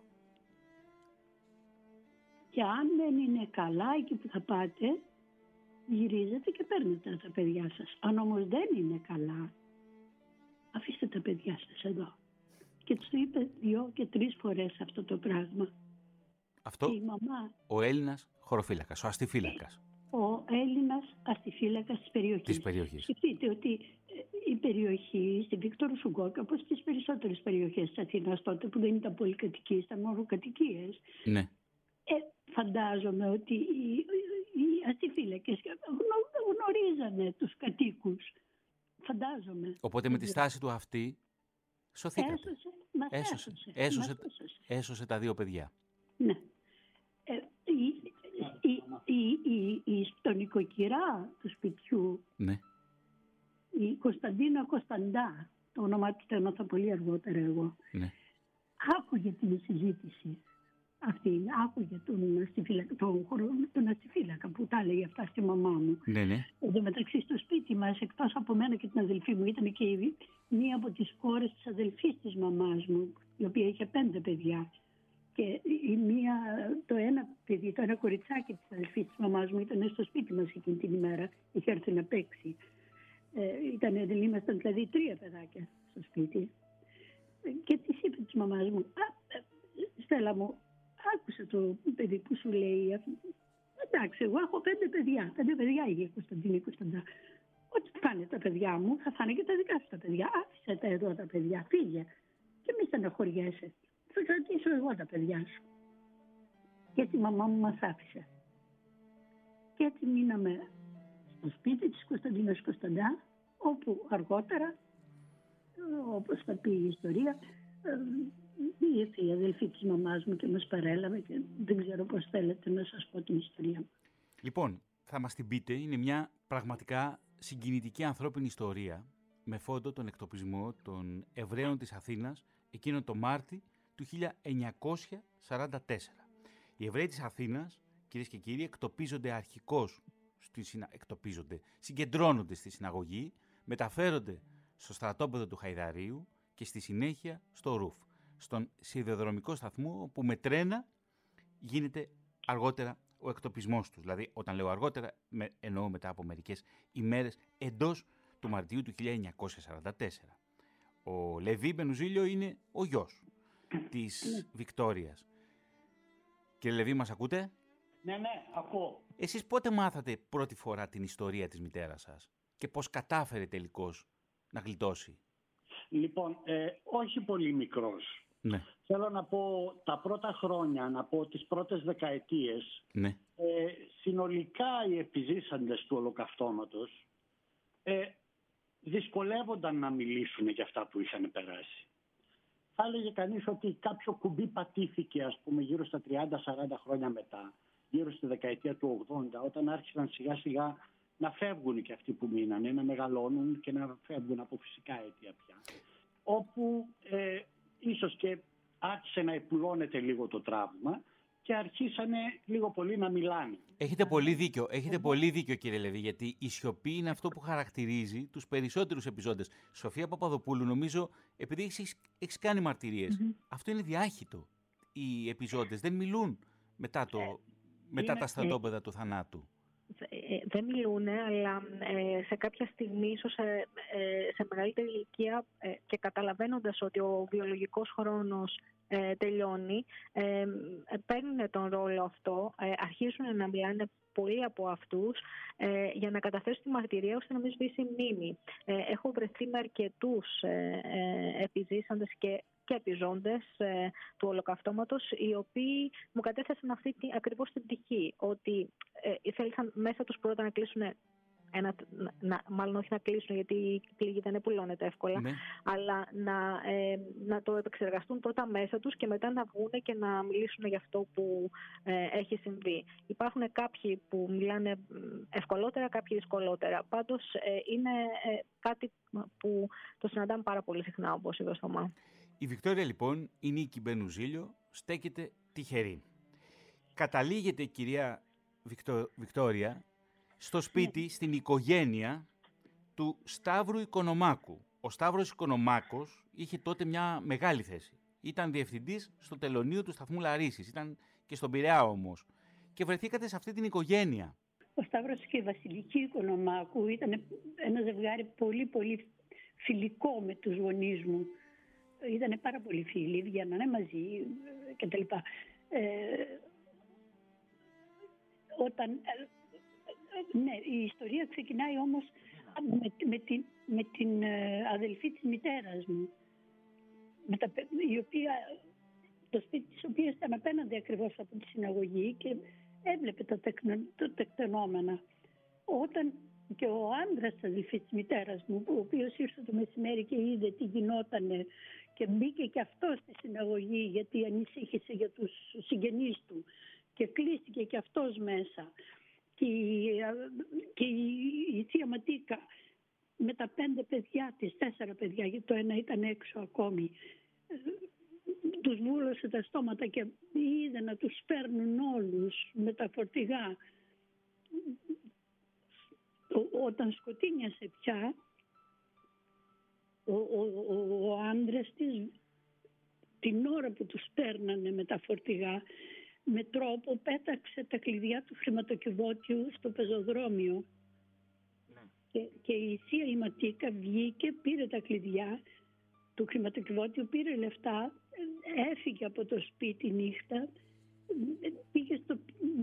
Και αν δεν είναι καλά εκεί που θα πάτε, γυρίζετε και παίρνετε τα παιδιά σας. Αν όμως δεν είναι καλά, αφήστε τα παιδιά σας εδώ». Και του είπε δύο και τρεις φορές αυτό το πράγμα. Αυτό και η μαμά, ο Έλληνας χωροφύλακας, ο αστιφύλακας. Ο Έλληνας αστιφύλακας της περιοχής. Της περιοχής. Σκεφτείτε ότι η περιοχή στη Βίκτορο Σουγκόκ, όπως στις περισσότερες περιοχές της Αθήνας τότε που δεν ήταν πολυκατοικίες, ήταν μόνο κατοικίες. Ναι. Ε, φαντάζομαι ότι οι, οι αστιφύλακες γνωρίζανε τους κατοίκους. Φαντάζομαι. Οπότε με τη στάση του αυτή σωθήκατε. Έσωσε, μας έσωσε, έσωσε, έσωσε, μας έσωσε. έσωσε τα δύο παιδιά. Ναι. Ε, η, η, η, η, η, στον οικοκυρά του σπιτιού, Ναι. η Κωνσταντίνα Κωνσταντά, το όνομά του το έμαθα πολύ αργότερα εγώ, Ναι. άκουγε την συζήτηση αυτή, άκουγε τον αστιφύλακα, τον, τον αστιφύλακα που τα έλεγε αυτά στη μαμά μου. Ναι, ναι. Εν τω μεταξύ στο σπίτι μας, εκτός από μένα και την αδελφή μου, ήταν και η, μία από τις κόρες της αδελφής της μαμάς μου, η οποία είχε πέντε παιδιά. Και η μία, το ένα παιδί, το ένα κοριτσάκι της αδελφής της μαμάς μου ήταν στο σπίτι μας εκείνη την ημέρα, είχε έρθει να παίξει. Ε, ήταν, ήμασταν δηλαδή τρία παιδάκια στο σπίτι. Και της είπε της μαμάς μου, «Α, Στέλλα μου, άκουσε το παιδί που σου λέει, εντάξει, εγώ έχω πέντε παιδιά, πέντε παιδιά είχε η Κωνσταντίνη Κωνσταντά. Ό,τι φάνε τα παιδιά μου, θα φάνε και τα δικά σου τα παιδιά. Άφησε τα εδώ τα παιδιά, φύγε και μη στεναχωριέσαι. Θα κρατήσω εγώ τα παιδιά σου». Και έτσι η μαμά μου μας άφησε. Και έτσι μείναμε στο σπίτι της Κωνσταντίνας Κωνσταντά, όπου αργότερα, όπως θα πει η ιστορία, ήρθε η αδελφή της μαμάς μου και μας παρέλαβε και δεν ξέρω πώς θέλετε να σας πω την ιστορία μου. Λοιπόν, θα μας την πείτε, είναι μια πραγματικά συγκινητική ανθρώπινη ιστορία με φόντο τον εκτοπισμό των Εβραίων της Αθήνας εκείνο το Μάρτι του χίλια εννιακόσια σαράντα τέσσερα. Οι Εβραίοι της Αθήνας, κυρίες και κύριοι, εκτοπίζονται αρχικώς, στη συνα... εκτοπίζονται, συγκεντρώνονται στη συναγωγή, μεταφέρονται στο στρατόπεδο του Χαϊδαρίου και στη συνέχεια στο Ρουφ, στον σιδηροδρομικό σταθμό όπου με τρένα γίνεται αργότερα ο εκτοπισμός τους. Δηλαδή, όταν λέω αργότερα, με, εννοώ μετά από μερικές ημέρες εντός του Μαρτίου του χίλια εννιακόσια σαράντα τέσσερα. Ο Λεβί Μπενουζίλιο είναι ο γιος της Βικτόριας. Κύριε Λεβί, μας ακούτε? Ναι, ναι, ακούω. Εσείς πότε μάθατε πρώτη φορά την ιστορία της μητέρας σας και πώς κατάφερε τελικώς να γλιτώσει? Λοιπόν, ε, όχι πολύ μικρός. Ναι. Θέλω να πω τα πρώτα χρόνια, να πω τις πρώτες δεκαετίες, ναι. ε, συνολικά οι επιζήσαντες του ολοκαυτώματος ε, δυσκολεύονταν να μιλήσουν για αυτά που είχαν περάσει. Θα έλεγε κανείς ότι κάποιο κουμπί πατήθηκε, ας πούμε, γύρω στα τριάντα σαράντα χρόνια μετά, γύρω στη δεκαετία του ογδόντα, όταν άρχισαν σιγά σιγά να φεύγουν και αυτοί που μείνανε, να μεγαλώνουν και να φεύγουν από φυσικά αίτια πια. Όπου ε, ίσως και άρχισε να επουλώνεται λίγο το τραύμα και αρχίσανε λίγο πολύ να μιλάνε. Έχετε πολύ δίκιο, έχετε πολύ δίκιο κύριε Λεβί, γιατί η σιωπή είναι αυτό που χαρακτηρίζει τους περισσότερους επιζώντες. Σοφία Παπαδοπούλου, νομίζω, επειδή έχεις, έχεις κάνει μαρτυρίες, mm-hmm. αυτό είναι διάχυτο. Οι επιζώντες δεν μιλούν μετά, το, ε, μετά είναι, τα στρατόπεδα ε, του θανάτου. Δεν μιλούν, αλλά ε, σε κάποια στιγμή, ίσως σε, ε, σε μεγαλύτερη ηλικία ε, και καταλαβαίνοντας ότι ο βιολογικός χρόνος ε, τελειώνει, ε, ε, παίρνουν τον ρόλο αυτό, ε, αρχίζουν να μιλάνε πολλοί από αυτούς ε, για να καταθέσουν τη μαρτυρία ώστε να μην σβήσει η μνήμη. Ε, έχω βρεθεί με αρκετούς ε, ε, επιζήσαντες και και επιζώντες ε, του ολοκαυτώματος, οι οποίοι μου κατέθεσαν αυτή τη, ακριβώς την πτυχή, ότι ε, θέλησαν μέσα τους πρώτα να κλείσουν, ένα, να, μάλλον όχι να κλείσουν γιατί η πληγή δεν επουλώνεται εύκολα, ναι. αλλά να, ε, να το επεξεργαστούν πρώτα μέσα τους και μετά να βγουν και να μιλήσουν για αυτό που ε, έχει συμβεί. Υπάρχουν κάποιοι που μιλάνε ευκολότερα, κάποιοι δυσκολότερα. Πάντως ε, είναι ε, κάτι που το συναντάμε πάρα πολύ συχνά, όπως είπε ο Θωμά. Η Βικτόρια λοιπόν, η Νίκη Μπενουζίλιο, στέκεται τυχερή. Καταλήγεται η κυρία Βικτο... Βικτόρια στο σπίτι, στην οικογένεια του Σταύρου Οικονομάκου. Ο Σταύρος Οικονομάκος είχε τότε μια μεγάλη θέση. Ήταν διευθυντής στο τελωνείο του σταθμού Λαρίσης, ήταν και στον Πειραιά όμως. Και βρεθήκατε σε αυτή την οικογένεια. Ο Σταύρος και η Βασιλική Οικονομάκου ήταν ένα ζευγάρι πολύ πολύ φιλικό με τους γονείς μου. Ήταν πάρα πολύ φίλοι, βγαίνανε μαζί κτλ. Ε, όταν, ναι, η ιστορία ξεκινάει όμως με, με, την, με την αδελφή της μητέρας μου, με τα, η οποία, το σπίτι της οποίας ήταν απέναντι ακριβώς από τη συναγωγή και έβλεπε τα τεκτενόμενα. Όταν και ο άντρας της αδελφής της μητέρας μου, ο οποίος ήρθε το μεσημέρι και είδε τι γινότανε και μπήκε και αυτό στη συναγωγή γιατί ανησύχησε για τους συγγενείς του και κλείστηκε και αυτός μέσα. Και η, και η, η θεία Ματίκα με τα πέντε παιδιά της, τέσσερα παιδιά, γιατί το ένα ήταν έξω ακόμη, τους βούλωσε τα στόματα και είδε να τους παίρνουν όλους με τα φορτηγά. Όταν σκοτίνιασε πια, ο, ο, ο, ο άντρας της την ώρα που τους παίρνανε με τα φορτηγά, με τρόπο πέταξε τα κλειδιά του χρηματοκιβώτιου στο πεζοδρόμιο. Ναι. Και, και η θεία η Ματίκα βγήκε, πήρε τα κλειδιά του χρηματοκιβώτιου, πήρε λεφτά, έφυγε από το σπίτι νύχτα, πήγε στο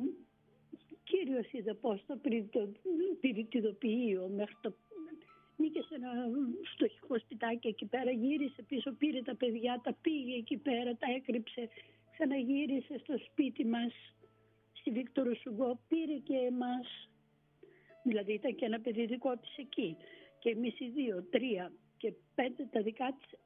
Κύριος είδε πώς το πυρητιδοποιείο μέχρι το... Μπήκε σε ένα φτωχικό σπιτάκι εκεί πέρα, γύρισε πίσω, πήρε τα παιδιά, τα πήγε εκεί πέρα, τα έκρυψε, ξαναγύρισε στο σπίτι μας, στη Βίκτορο Σουγκό, πήρε και εμάς. Δηλαδή ήταν και ένα παιδί δικό της εκεί. Και εμείς οι δύο, τρία και πέντε τα δικά της,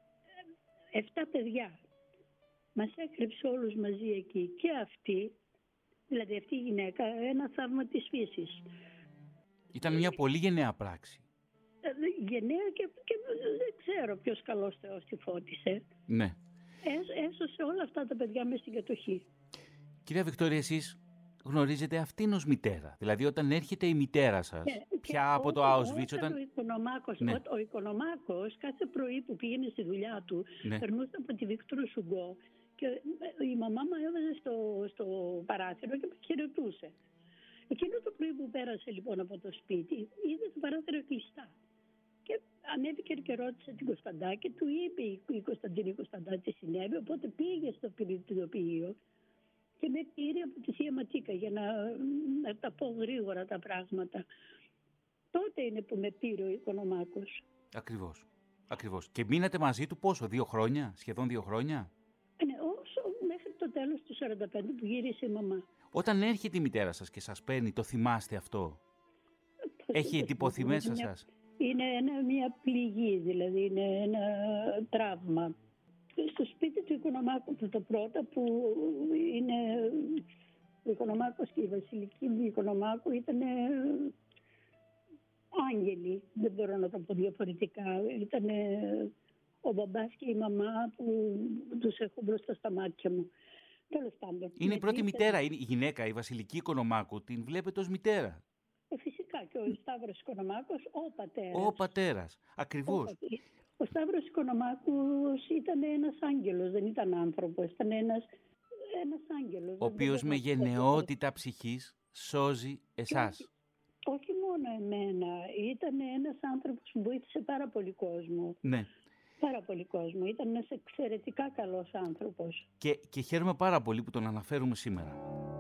εφτά παιδιά. Μας έκρυψε όλους μαζί εκεί. Και αυτή, δηλαδή αυτή η γυναίκα, ένα θαύμα της φύσης. Ήταν μια πολύ γενναία πράξη. Γενναία και, και δεν ξέρω ποιος καλός Θεός τη φώτισε. Ναι. Έ, έσωσε όλα αυτά τα παιδιά μες στην κατοχή. Κυρία Βικτόρια, εσείς γνωρίζετε αυτήν ως μητέρα. Δηλαδή όταν έρχεται η μητέρα σας, και, πια και από το Auschwitz... Όταν... Ο Οικονομάκος, ναι. ο, ο Οικονομάκος κάθε πρωί που πήγαινε στη δουλειά του, ναι. περνούσε από τη Βίκτορο Σουγκό και η μαμά μου έβαζε στο, στο παράθυρο και με χαιρετούσε. Εκείνο το πρωί που πέρασε λοιπόν από το σπίτι, είδε το παράθυρο κλειστά. Και ανέβηκε και ρώτησε την Κωνσταντά και του είπε η Κωνσταντίνη Κωνσταντά τι συνέβη, οπότε πήγε στο πυρητιδοποιείο και με πήρε από τη θεία Ματίκα για να, να τα πω γρήγορα τα πράγματα. Τότε είναι που με πήρε ο Οικονομάκος. Ακριβώς. Ακριβώς. Και μείνατε μαζί του πόσο, δύο χρόνια, σχεδόν δύο χρόνια? Ναι, όσο μέχρι το τέλος του σαράντα πέντε που γύρισε η μαμά. Όταν έρχεται η μητέρα σας και σας παίρνει, το θυμάστε αυτό? Έχει εντυπωθεί μέσα σας? Είναι ένα, μια πληγή, δηλαδή είναι ένα τραύμα. Στο σπίτι του Οικονομάκου το πρώτα που είναι ο Οικονομάκος και η Βασιλική του Οικονομάκου ήταν άγγελοι, δεν μπορώ να το πω διαφορετικά. Ήταν ο μπαμπάς και η μαμά που τους έχω μπροστά στα μάτια μου. Τέλος πάντων. Είναι η πρώτη μητέρα, είναι η γυναίκα, η Βασιλική Οικονομάκου, την βλέπετε ως μητέρα. Ε, φυσικά και ο Σταύρος Οικονομάκος, ο πατέρας. Ο πατέρας, ακριβώς. Ο, ο Σταύρος Οικονομάκος ήταν ένας άγγελος, δεν ήταν άνθρωπος, ήταν ένας, ένας άγγελος. Ο οποίος με γενναιότητα ψυχής σώζει εσάς. Όχι, όχι μόνο εμένα, ήταν ένας άνθρωπος που βοήθησε πάρα πολύ κόσμο. Ναι. Πάρα πολύ κόσμο, ήταν ένας εξαιρετικά καλός άνθρωπος. Και, και χαίρομαι πάρα πολύ που τον αναφέρουμε σήμερα.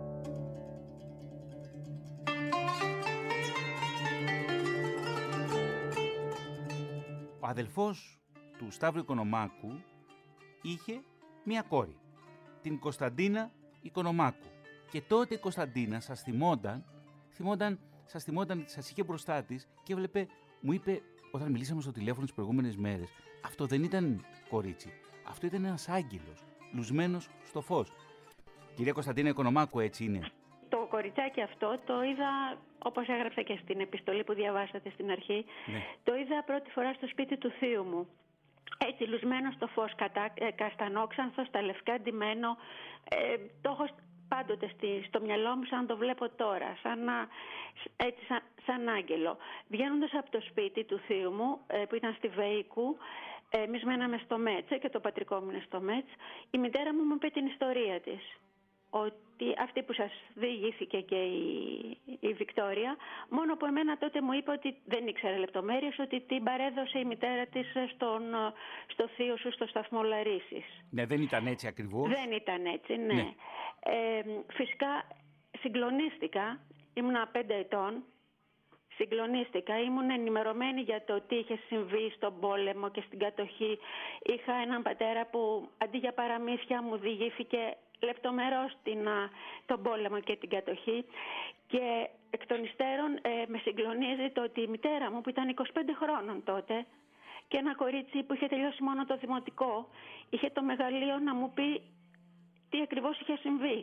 Ο αδελφός του Σταύρου Οικονομάκου είχε μία κόρη, την Κωνσταντίνα Οικονομάκου. Και τότε η Κωνσταντίνα σας θυμόταν, θυμόταν, σας θυμόταν, σας είχε μπροστά της και έβλεπε, μου είπε όταν μιλήσαμε στο τηλέφωνο τις προηγούμενες μέρες, αυτό δεν ήταν κορίτσι, αυτό ήταν ένας άγγελος, λουσμένος στο φως. Κυρία Κωνσταντίνα Οικονομάκου, έτσι είναι? Το κοριτσάκι αυτό το είδα, όπως έγραψα και στην επιστολή που διαβάσατε στην αρχή, ναι. Το είδα πρώτη φορά στο σπίτι του θείου μου. Έτσι λουσμένο στο φως, κατά, ε, καστανόξανθο, στα λευκά ντυμένο, ε, το έχω πάντοτε στη, στο μυαλό μου σαν να το βλέπω τώρα, σαν, να, έτσι, σαν, σαν άγγελο. Βγαίνοντας από το σπίτι του θείου μου, ε, που ήταν στη Βεϊκού, ε, εμείς μέναμε στο Μέτσε και το πατρικό μου είναι στο Μέτς, η μητέρα μου μου είπε την ιστορία της. Ότι αυτή που σας διηγήθηκε και η, η Βικτόρια, μόνο που εμένα τότε μου είπε ότι δεν ήξερε λεπτομέρειες, ότι την παρέδωσε η μητέρα της στον, στο θείο σου στο σταθμό Λαρίσης. Ναι, δεν ήταν έτσι ακριβώς. Δεν ήταν έτσι, ναι. ναι. Ε, φυσικά συγκλονίστηκα, ήμουνα πέντε ετών, συγκλονίστηκα, ήμουν ενημερωμένη για το τι είχε συμβεί στον πόλεμο και στην κατοχή. Είχα έναν πατέρα που αντί για παραμύθια μου διηγήθηκε λεπτομερώς την, τον πόλεμο και την κατοχή και εκ των υστέρων ε, με συγκλονίζει το ότι η μητέρα μου που ήταν είκοσι πέντε χρόνων τότε και ένα κορίτσι που είχε τελειώσει μόνο το δημοτικό είχε το μεγαλείο να μου πει τι ακριβώς είχε συμβεί.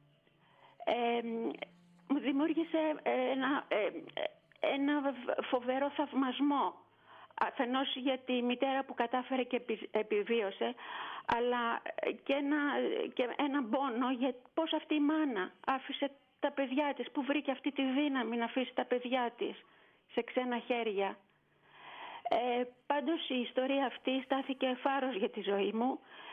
Ε, μου δημιούργησε ένα, ε, ένα φοβερό θαυμασμό αφενός για τη μητέρα που κατάφερε και επιβίωσε, αλλά και ένα, και ένα πόνο για πώς αυτή η μάνα άφησε τα παιδιά της, που βρήκε αυτή τη δύναμη να αφήσει τα παιδιά της σε ξένα χέρια. Ε, πάντως η ιστορία αυτή στάθηκε φάρος για τη ζωή μου.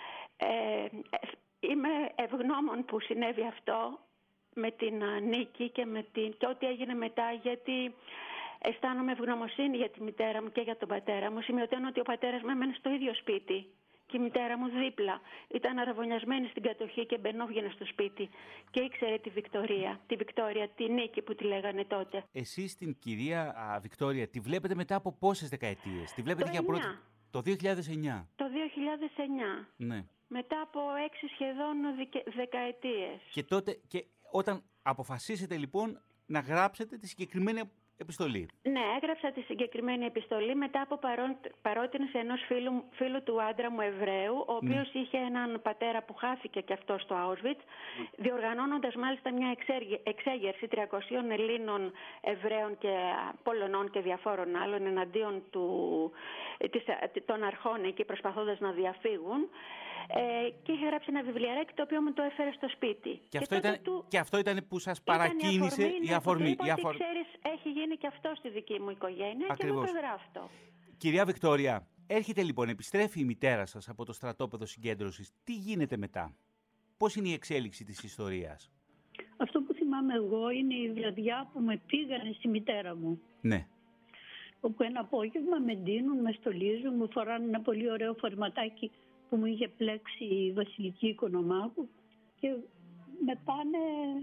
Ε, είμαι ευγνώμων που συνέβη αυτό με την Νίκη και, με την, και ό,τι έγινε μετά, γιατί αισθάνομαι ευγνωμοσύνη για τη μητέρα μου και για τον πατέρα μου. Σημειωτένω ότι ο πατέρας μου έμενε στο ίδιο σπίτι και η μητέρα μου δίπλα. Ήταν αραβωνιασμένη στην κατοχή και μπαινόβγαινε στο σπίτι και ήξερε τη Βικτωρία, τη Βικτόρια, τη Νίκη που τη λέγανε τότε. Εσείς την κυρία α, Βικτόρια τη βλέπετε μετά από πόσες δεκαετίες? Τη βλέπετε Το για πρώτη... Το δύο χιλιάδες εννιά. Το δύο χιλιάδες εννιά. Ναι. Μετά από έξι σχεδόν δεκαετίες. Και τότε, και όταν αποφασίσετε λοιπόν να γράψετε τη συγκεκριμένη επιστολή. Ναι, έγραψα τη συγκεκριμένη επιστολή μετά από παρό... παρότρινση ενός φίλου, φίλου του άντρα μου Εβραίου, ο οποίος ναι. είχε έναν πατέρα που χάθηκε και αυτό στο Auschwitz, ναι. διοργανώνοντας μάλιστα μια εξέργε... εξέγερση τριακοσίων Ελλήνων, Εβραίων και Πολωνών και διαφόρων άλλων εναντίον του... της... των αρχών εκεί, προσπαθώντας να διαφύγουν. Ε, και είχε γράψει ένα βιβλιαράκι το οποίο μου το έφερε στο σπίτι. Και, και, αυτό, ήταν, του... και αυτό ήταν που σας παρακίνησε η αφορμή. Η αφορμή. Είπα, η αφορμή. Ότι, ξέρεις, έχει γίνει και αυτό στη δική μου οικογένεια. Ακριβώς. Και μου το γράφτω. Κυρία Βικτόρια, έρχεται λοιπόν, επιστρέφει η μητέρα σας από το στρατόπεδο συγκέντρωσης. Τι γίνεται μετά? Πώς είναι η εξέλιξη της ιστορίας? Αυτό που θυμάμαι εγώ είναι η βραδιά που με πήγανε στη μητέρα μου. Ναι. Όπου ένα απόγευμα με ντύνουν, με στολίζουν, μου φοράνε ένα πολύ ωραίο φορματάκι που μου είχε πλέξει η Βασιλική Οικονομάκου και με πάνε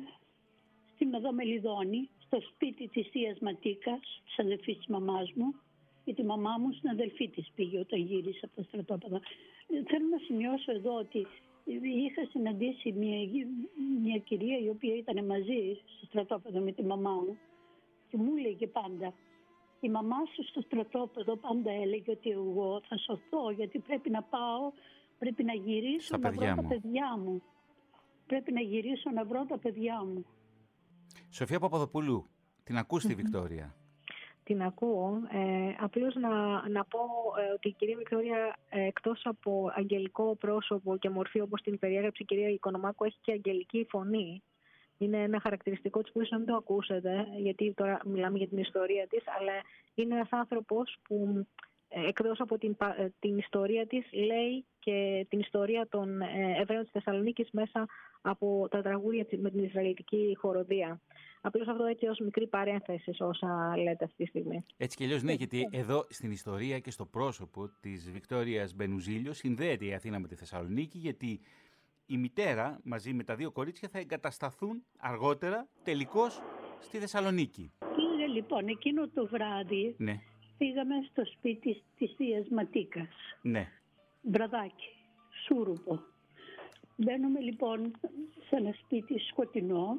στη Μεδομελιδόνη, στο σπίτι της θείας Ματίκας, της αδελφής της μαμάς μου, γιατί η μαμά μου στην αδελφή της πήγε όταν γύρισε από τα στρατόπεδα. Θέλω να σημειώσω εδώ ότι είχα συναντήσει μια, μια κυρία η οποία ήταν μαζί στο στρατόπεδο με τη μαμά μου και μου έλεγε πάντα: η μαμά σου στο στρατόπεδο πάντα έλεγε ότι εγώ θα σωθώ, γιατί πρέπει να πάω, πρέπει να γυρίσω Στα να βρω μου. τα παιδιά μου. Πρέπει να γυρίσω να βρω τα παιδιά μου. Σοφία Παπαδοπούλου, την ακούς τη Βικτόρια? Την ακούω. Ε, απλώς να, να πω ε, ότι η κυρία Βικτόρια, ε, εκτός από αγγελικό πρόσωπο και μορφή όπως την περιέγραψε η κυρία Οικονομάκου, έχει και αγγελική φωνή. Είναι ένα χαρακτηριστικό της που ίσως να μην το ακούσετε, γιατί τώρα μιλάμε για την ιστορία της, αλλά είναι ένας άνθρωπος που εκτός από την, την ιστορία της λέει και την ιστορία των Εβραίων της Θεσσαλονίκης μέσα από τα τραγούδια με την Ισραηλιτική χοροδία. Απλώς αυτό έτσι ως μικρή παρένθεση όσα λέτε αυτή τη στιγμή. Έτσι κι αλλιώς ναι, γιατί εδώ στην ιστορία και στο πρόσωπο της Βικτόριας Μπενουζίλιο συνδέεται η Αθήνα με τη Θεσσαλονίκη, γιατί η μητέρα μαζί με τα δύο κορίτσια θα εγκατασταθούν αργότερα τελικώς στη Θεσσαλονίκη. Πήγε λοιπόν εκείνο το βράδυ, ναι. πήγαμε στο σπίτι της θείας Ματίκας. Ναι. Βραδάκι, Σούρουπο. Μπαίνουμε λοιπόν σε ένα σπίτι σκοτεινό,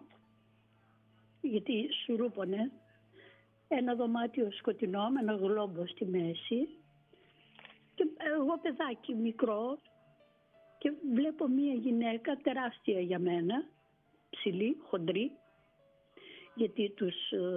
γιατί σουρούπωνε, ένα δωμάτιο σκοτεινό με ένα γλόμπο στη μέση και εγώ παιδάκι μικρό και βλέπω μία γυναίκα τεράστια για μένα, ψηλή, χοντρή, γιατί τους,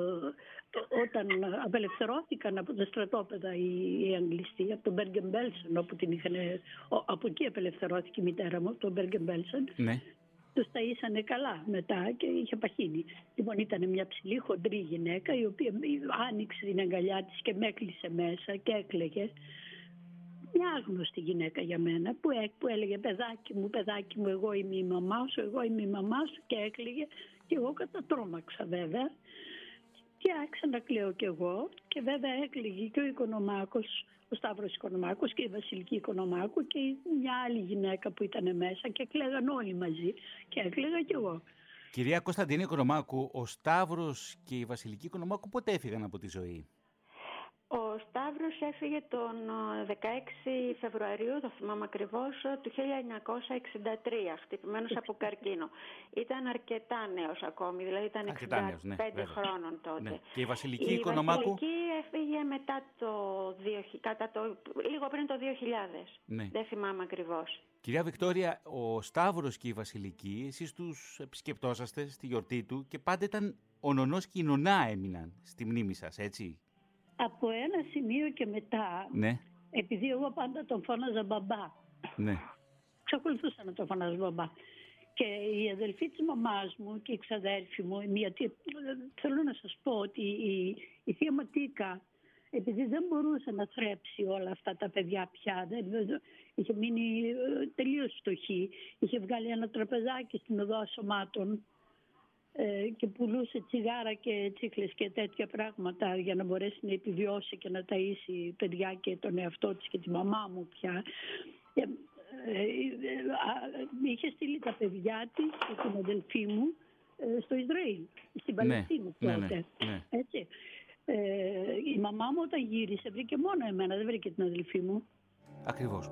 όταν απελευθερώθηκαν από τα στρατόπεδα οι, οι Αγγλιστοί, από τον Μπέργκεν-Μπέλσεν, όπου την είχαν, από εκεί απελευθερώθηκε η μητέρα μου, από τον Μπέργκεν-Μπέλσεν, ναι. τους ταΐσανε καλά μετά και είχε παχύνει. Λοιπόν, ήταν μια ψηλή χοντρή γυναίκα η οποία άνοιξε την αγκαλιά της και με έκλεισε μέσα και έκλαιγε. Μια άγνωστη γυναίκα για μένα που, που έλεγε παιδάκι μου, παιδάκι μου, εγώ είμαι η μαμά σου, εγώ είμαι η μαμά σου, και έκλαιγε και εγώ κατατρώμαξα βέβαια και άρχισα να κλαίω κι εγώ και βέβαια έκλαιγε και ο Οικονομάκος, ο Σταύρος Οικονομάκος και η Βασιλική Οικονομάκου και μια άλλη γυναίκα που ήταν μέσα και κλαίγαν όλοι μαζί και έκλαιγα κι εγώ. Κυρία Κωνσταντίνη Οικονομάκου, ο Σταύρος και η Βασιλική Οικονομάκου πότε έφυγαν από τη ζωή? Ο Σταύρος έφυγε τον δεκαέξι Φεβρουαρίου, το θυμάμαι ακριβώς, του χίλια εννιακόσια εξήντα τρία, χτυπημένος από καρκίνο. Ήταν αρκετά νέος ακόμη, δηλαδή ήταν εξήντα πέντε ναι, χρόνων τότε. Ναι. Και η Βασιλική η Οικονομάκου? Η Βασιλική έφυγε μετά το, κατά το λίγο πριν το δύο χιλιάδες. Ναι. Δεν θυμάμαι ακριβώς. Κυρία Βικτόρια, ο Σταύρος και η Βασιλική, εσείς τους επισκεπτόσαστε στη γιορτή του και πάντα ήταν ο νονός και η νονά έμειναν στη μνήμη σας, έτσι? Από ένα σημείο και μετά, ναι. επειδή εγώ πάντα τον φώναζα μπαμπά, ναι. εξακολουθούσα να τον φώναζα μπαμπά. Και η αδελφή της μαμάς μου και η ξαδέρφη μου, γιατί θέλω να σας πω ότι η, η θεία Ματίκα επειδή δεν μπορούσε να θρέψει όλα αυτά τα παιδιά πια, δεν, είχε μείνει τελείως φτωχή, είχε βγάλει ένα τραπεζάκι στην οδό Ασωμάτων ε, και πουλούσε τσιγάρα και τσίχλες και τέτοια πράγματα για να μπορέσει να επιβιώσει και να ταΐσει παιδιά και τον εαυτό της και τη μαμά μου πια. Ε, ε, ε, είχε στείλει τα παιδιά της και την αδελφή μου ε, στο Ισραήλ, στην Παλαιστίνη ναι, τότε. Ναι, ναι. Έτσι. Ε, η μαμά μου όταν γύρισε βρήκε μόνο εμένα, δεν βρήκε την αδελφή μου. Ακριβώς.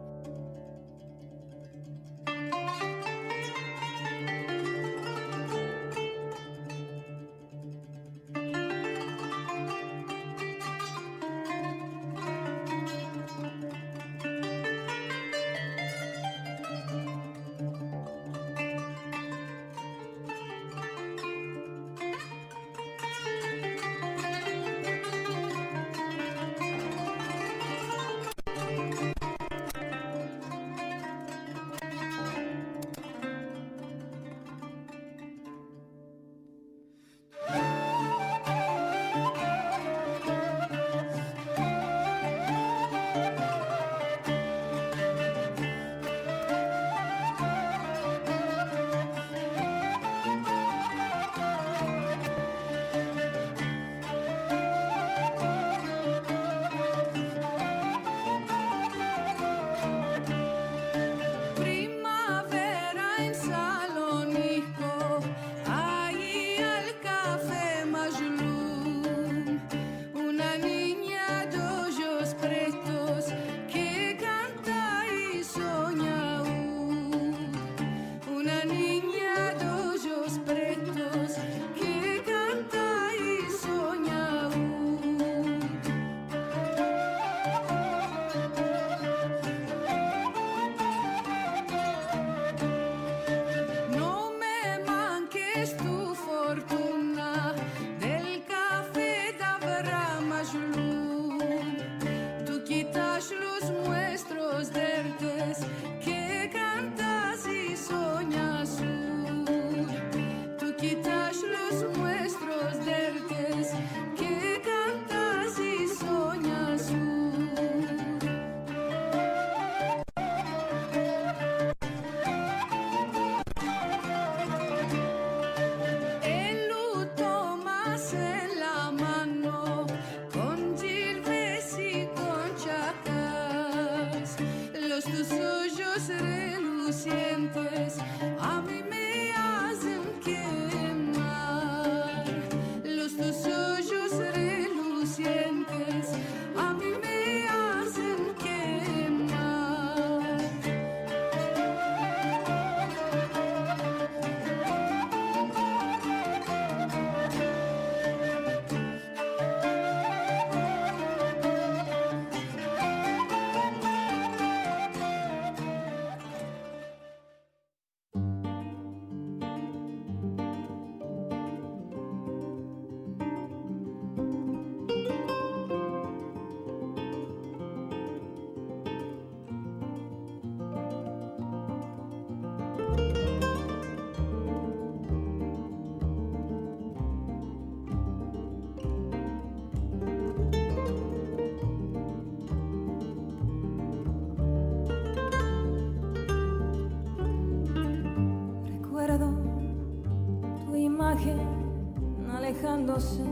alejándose,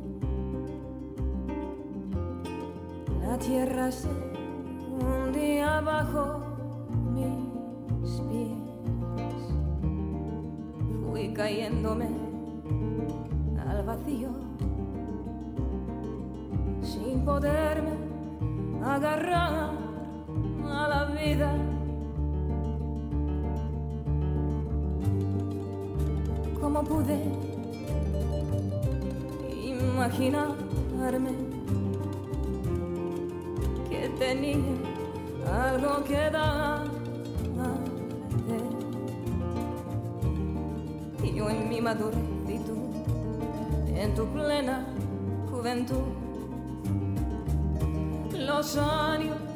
la tierra se hundía bajo mis pies, fui cayéndome al vacío sin poderme agarrar a la vida. ¿Cómo pude imaginarme que tenía algo que dar? Y yo en mi madurez y tú en tu plena juventud, los años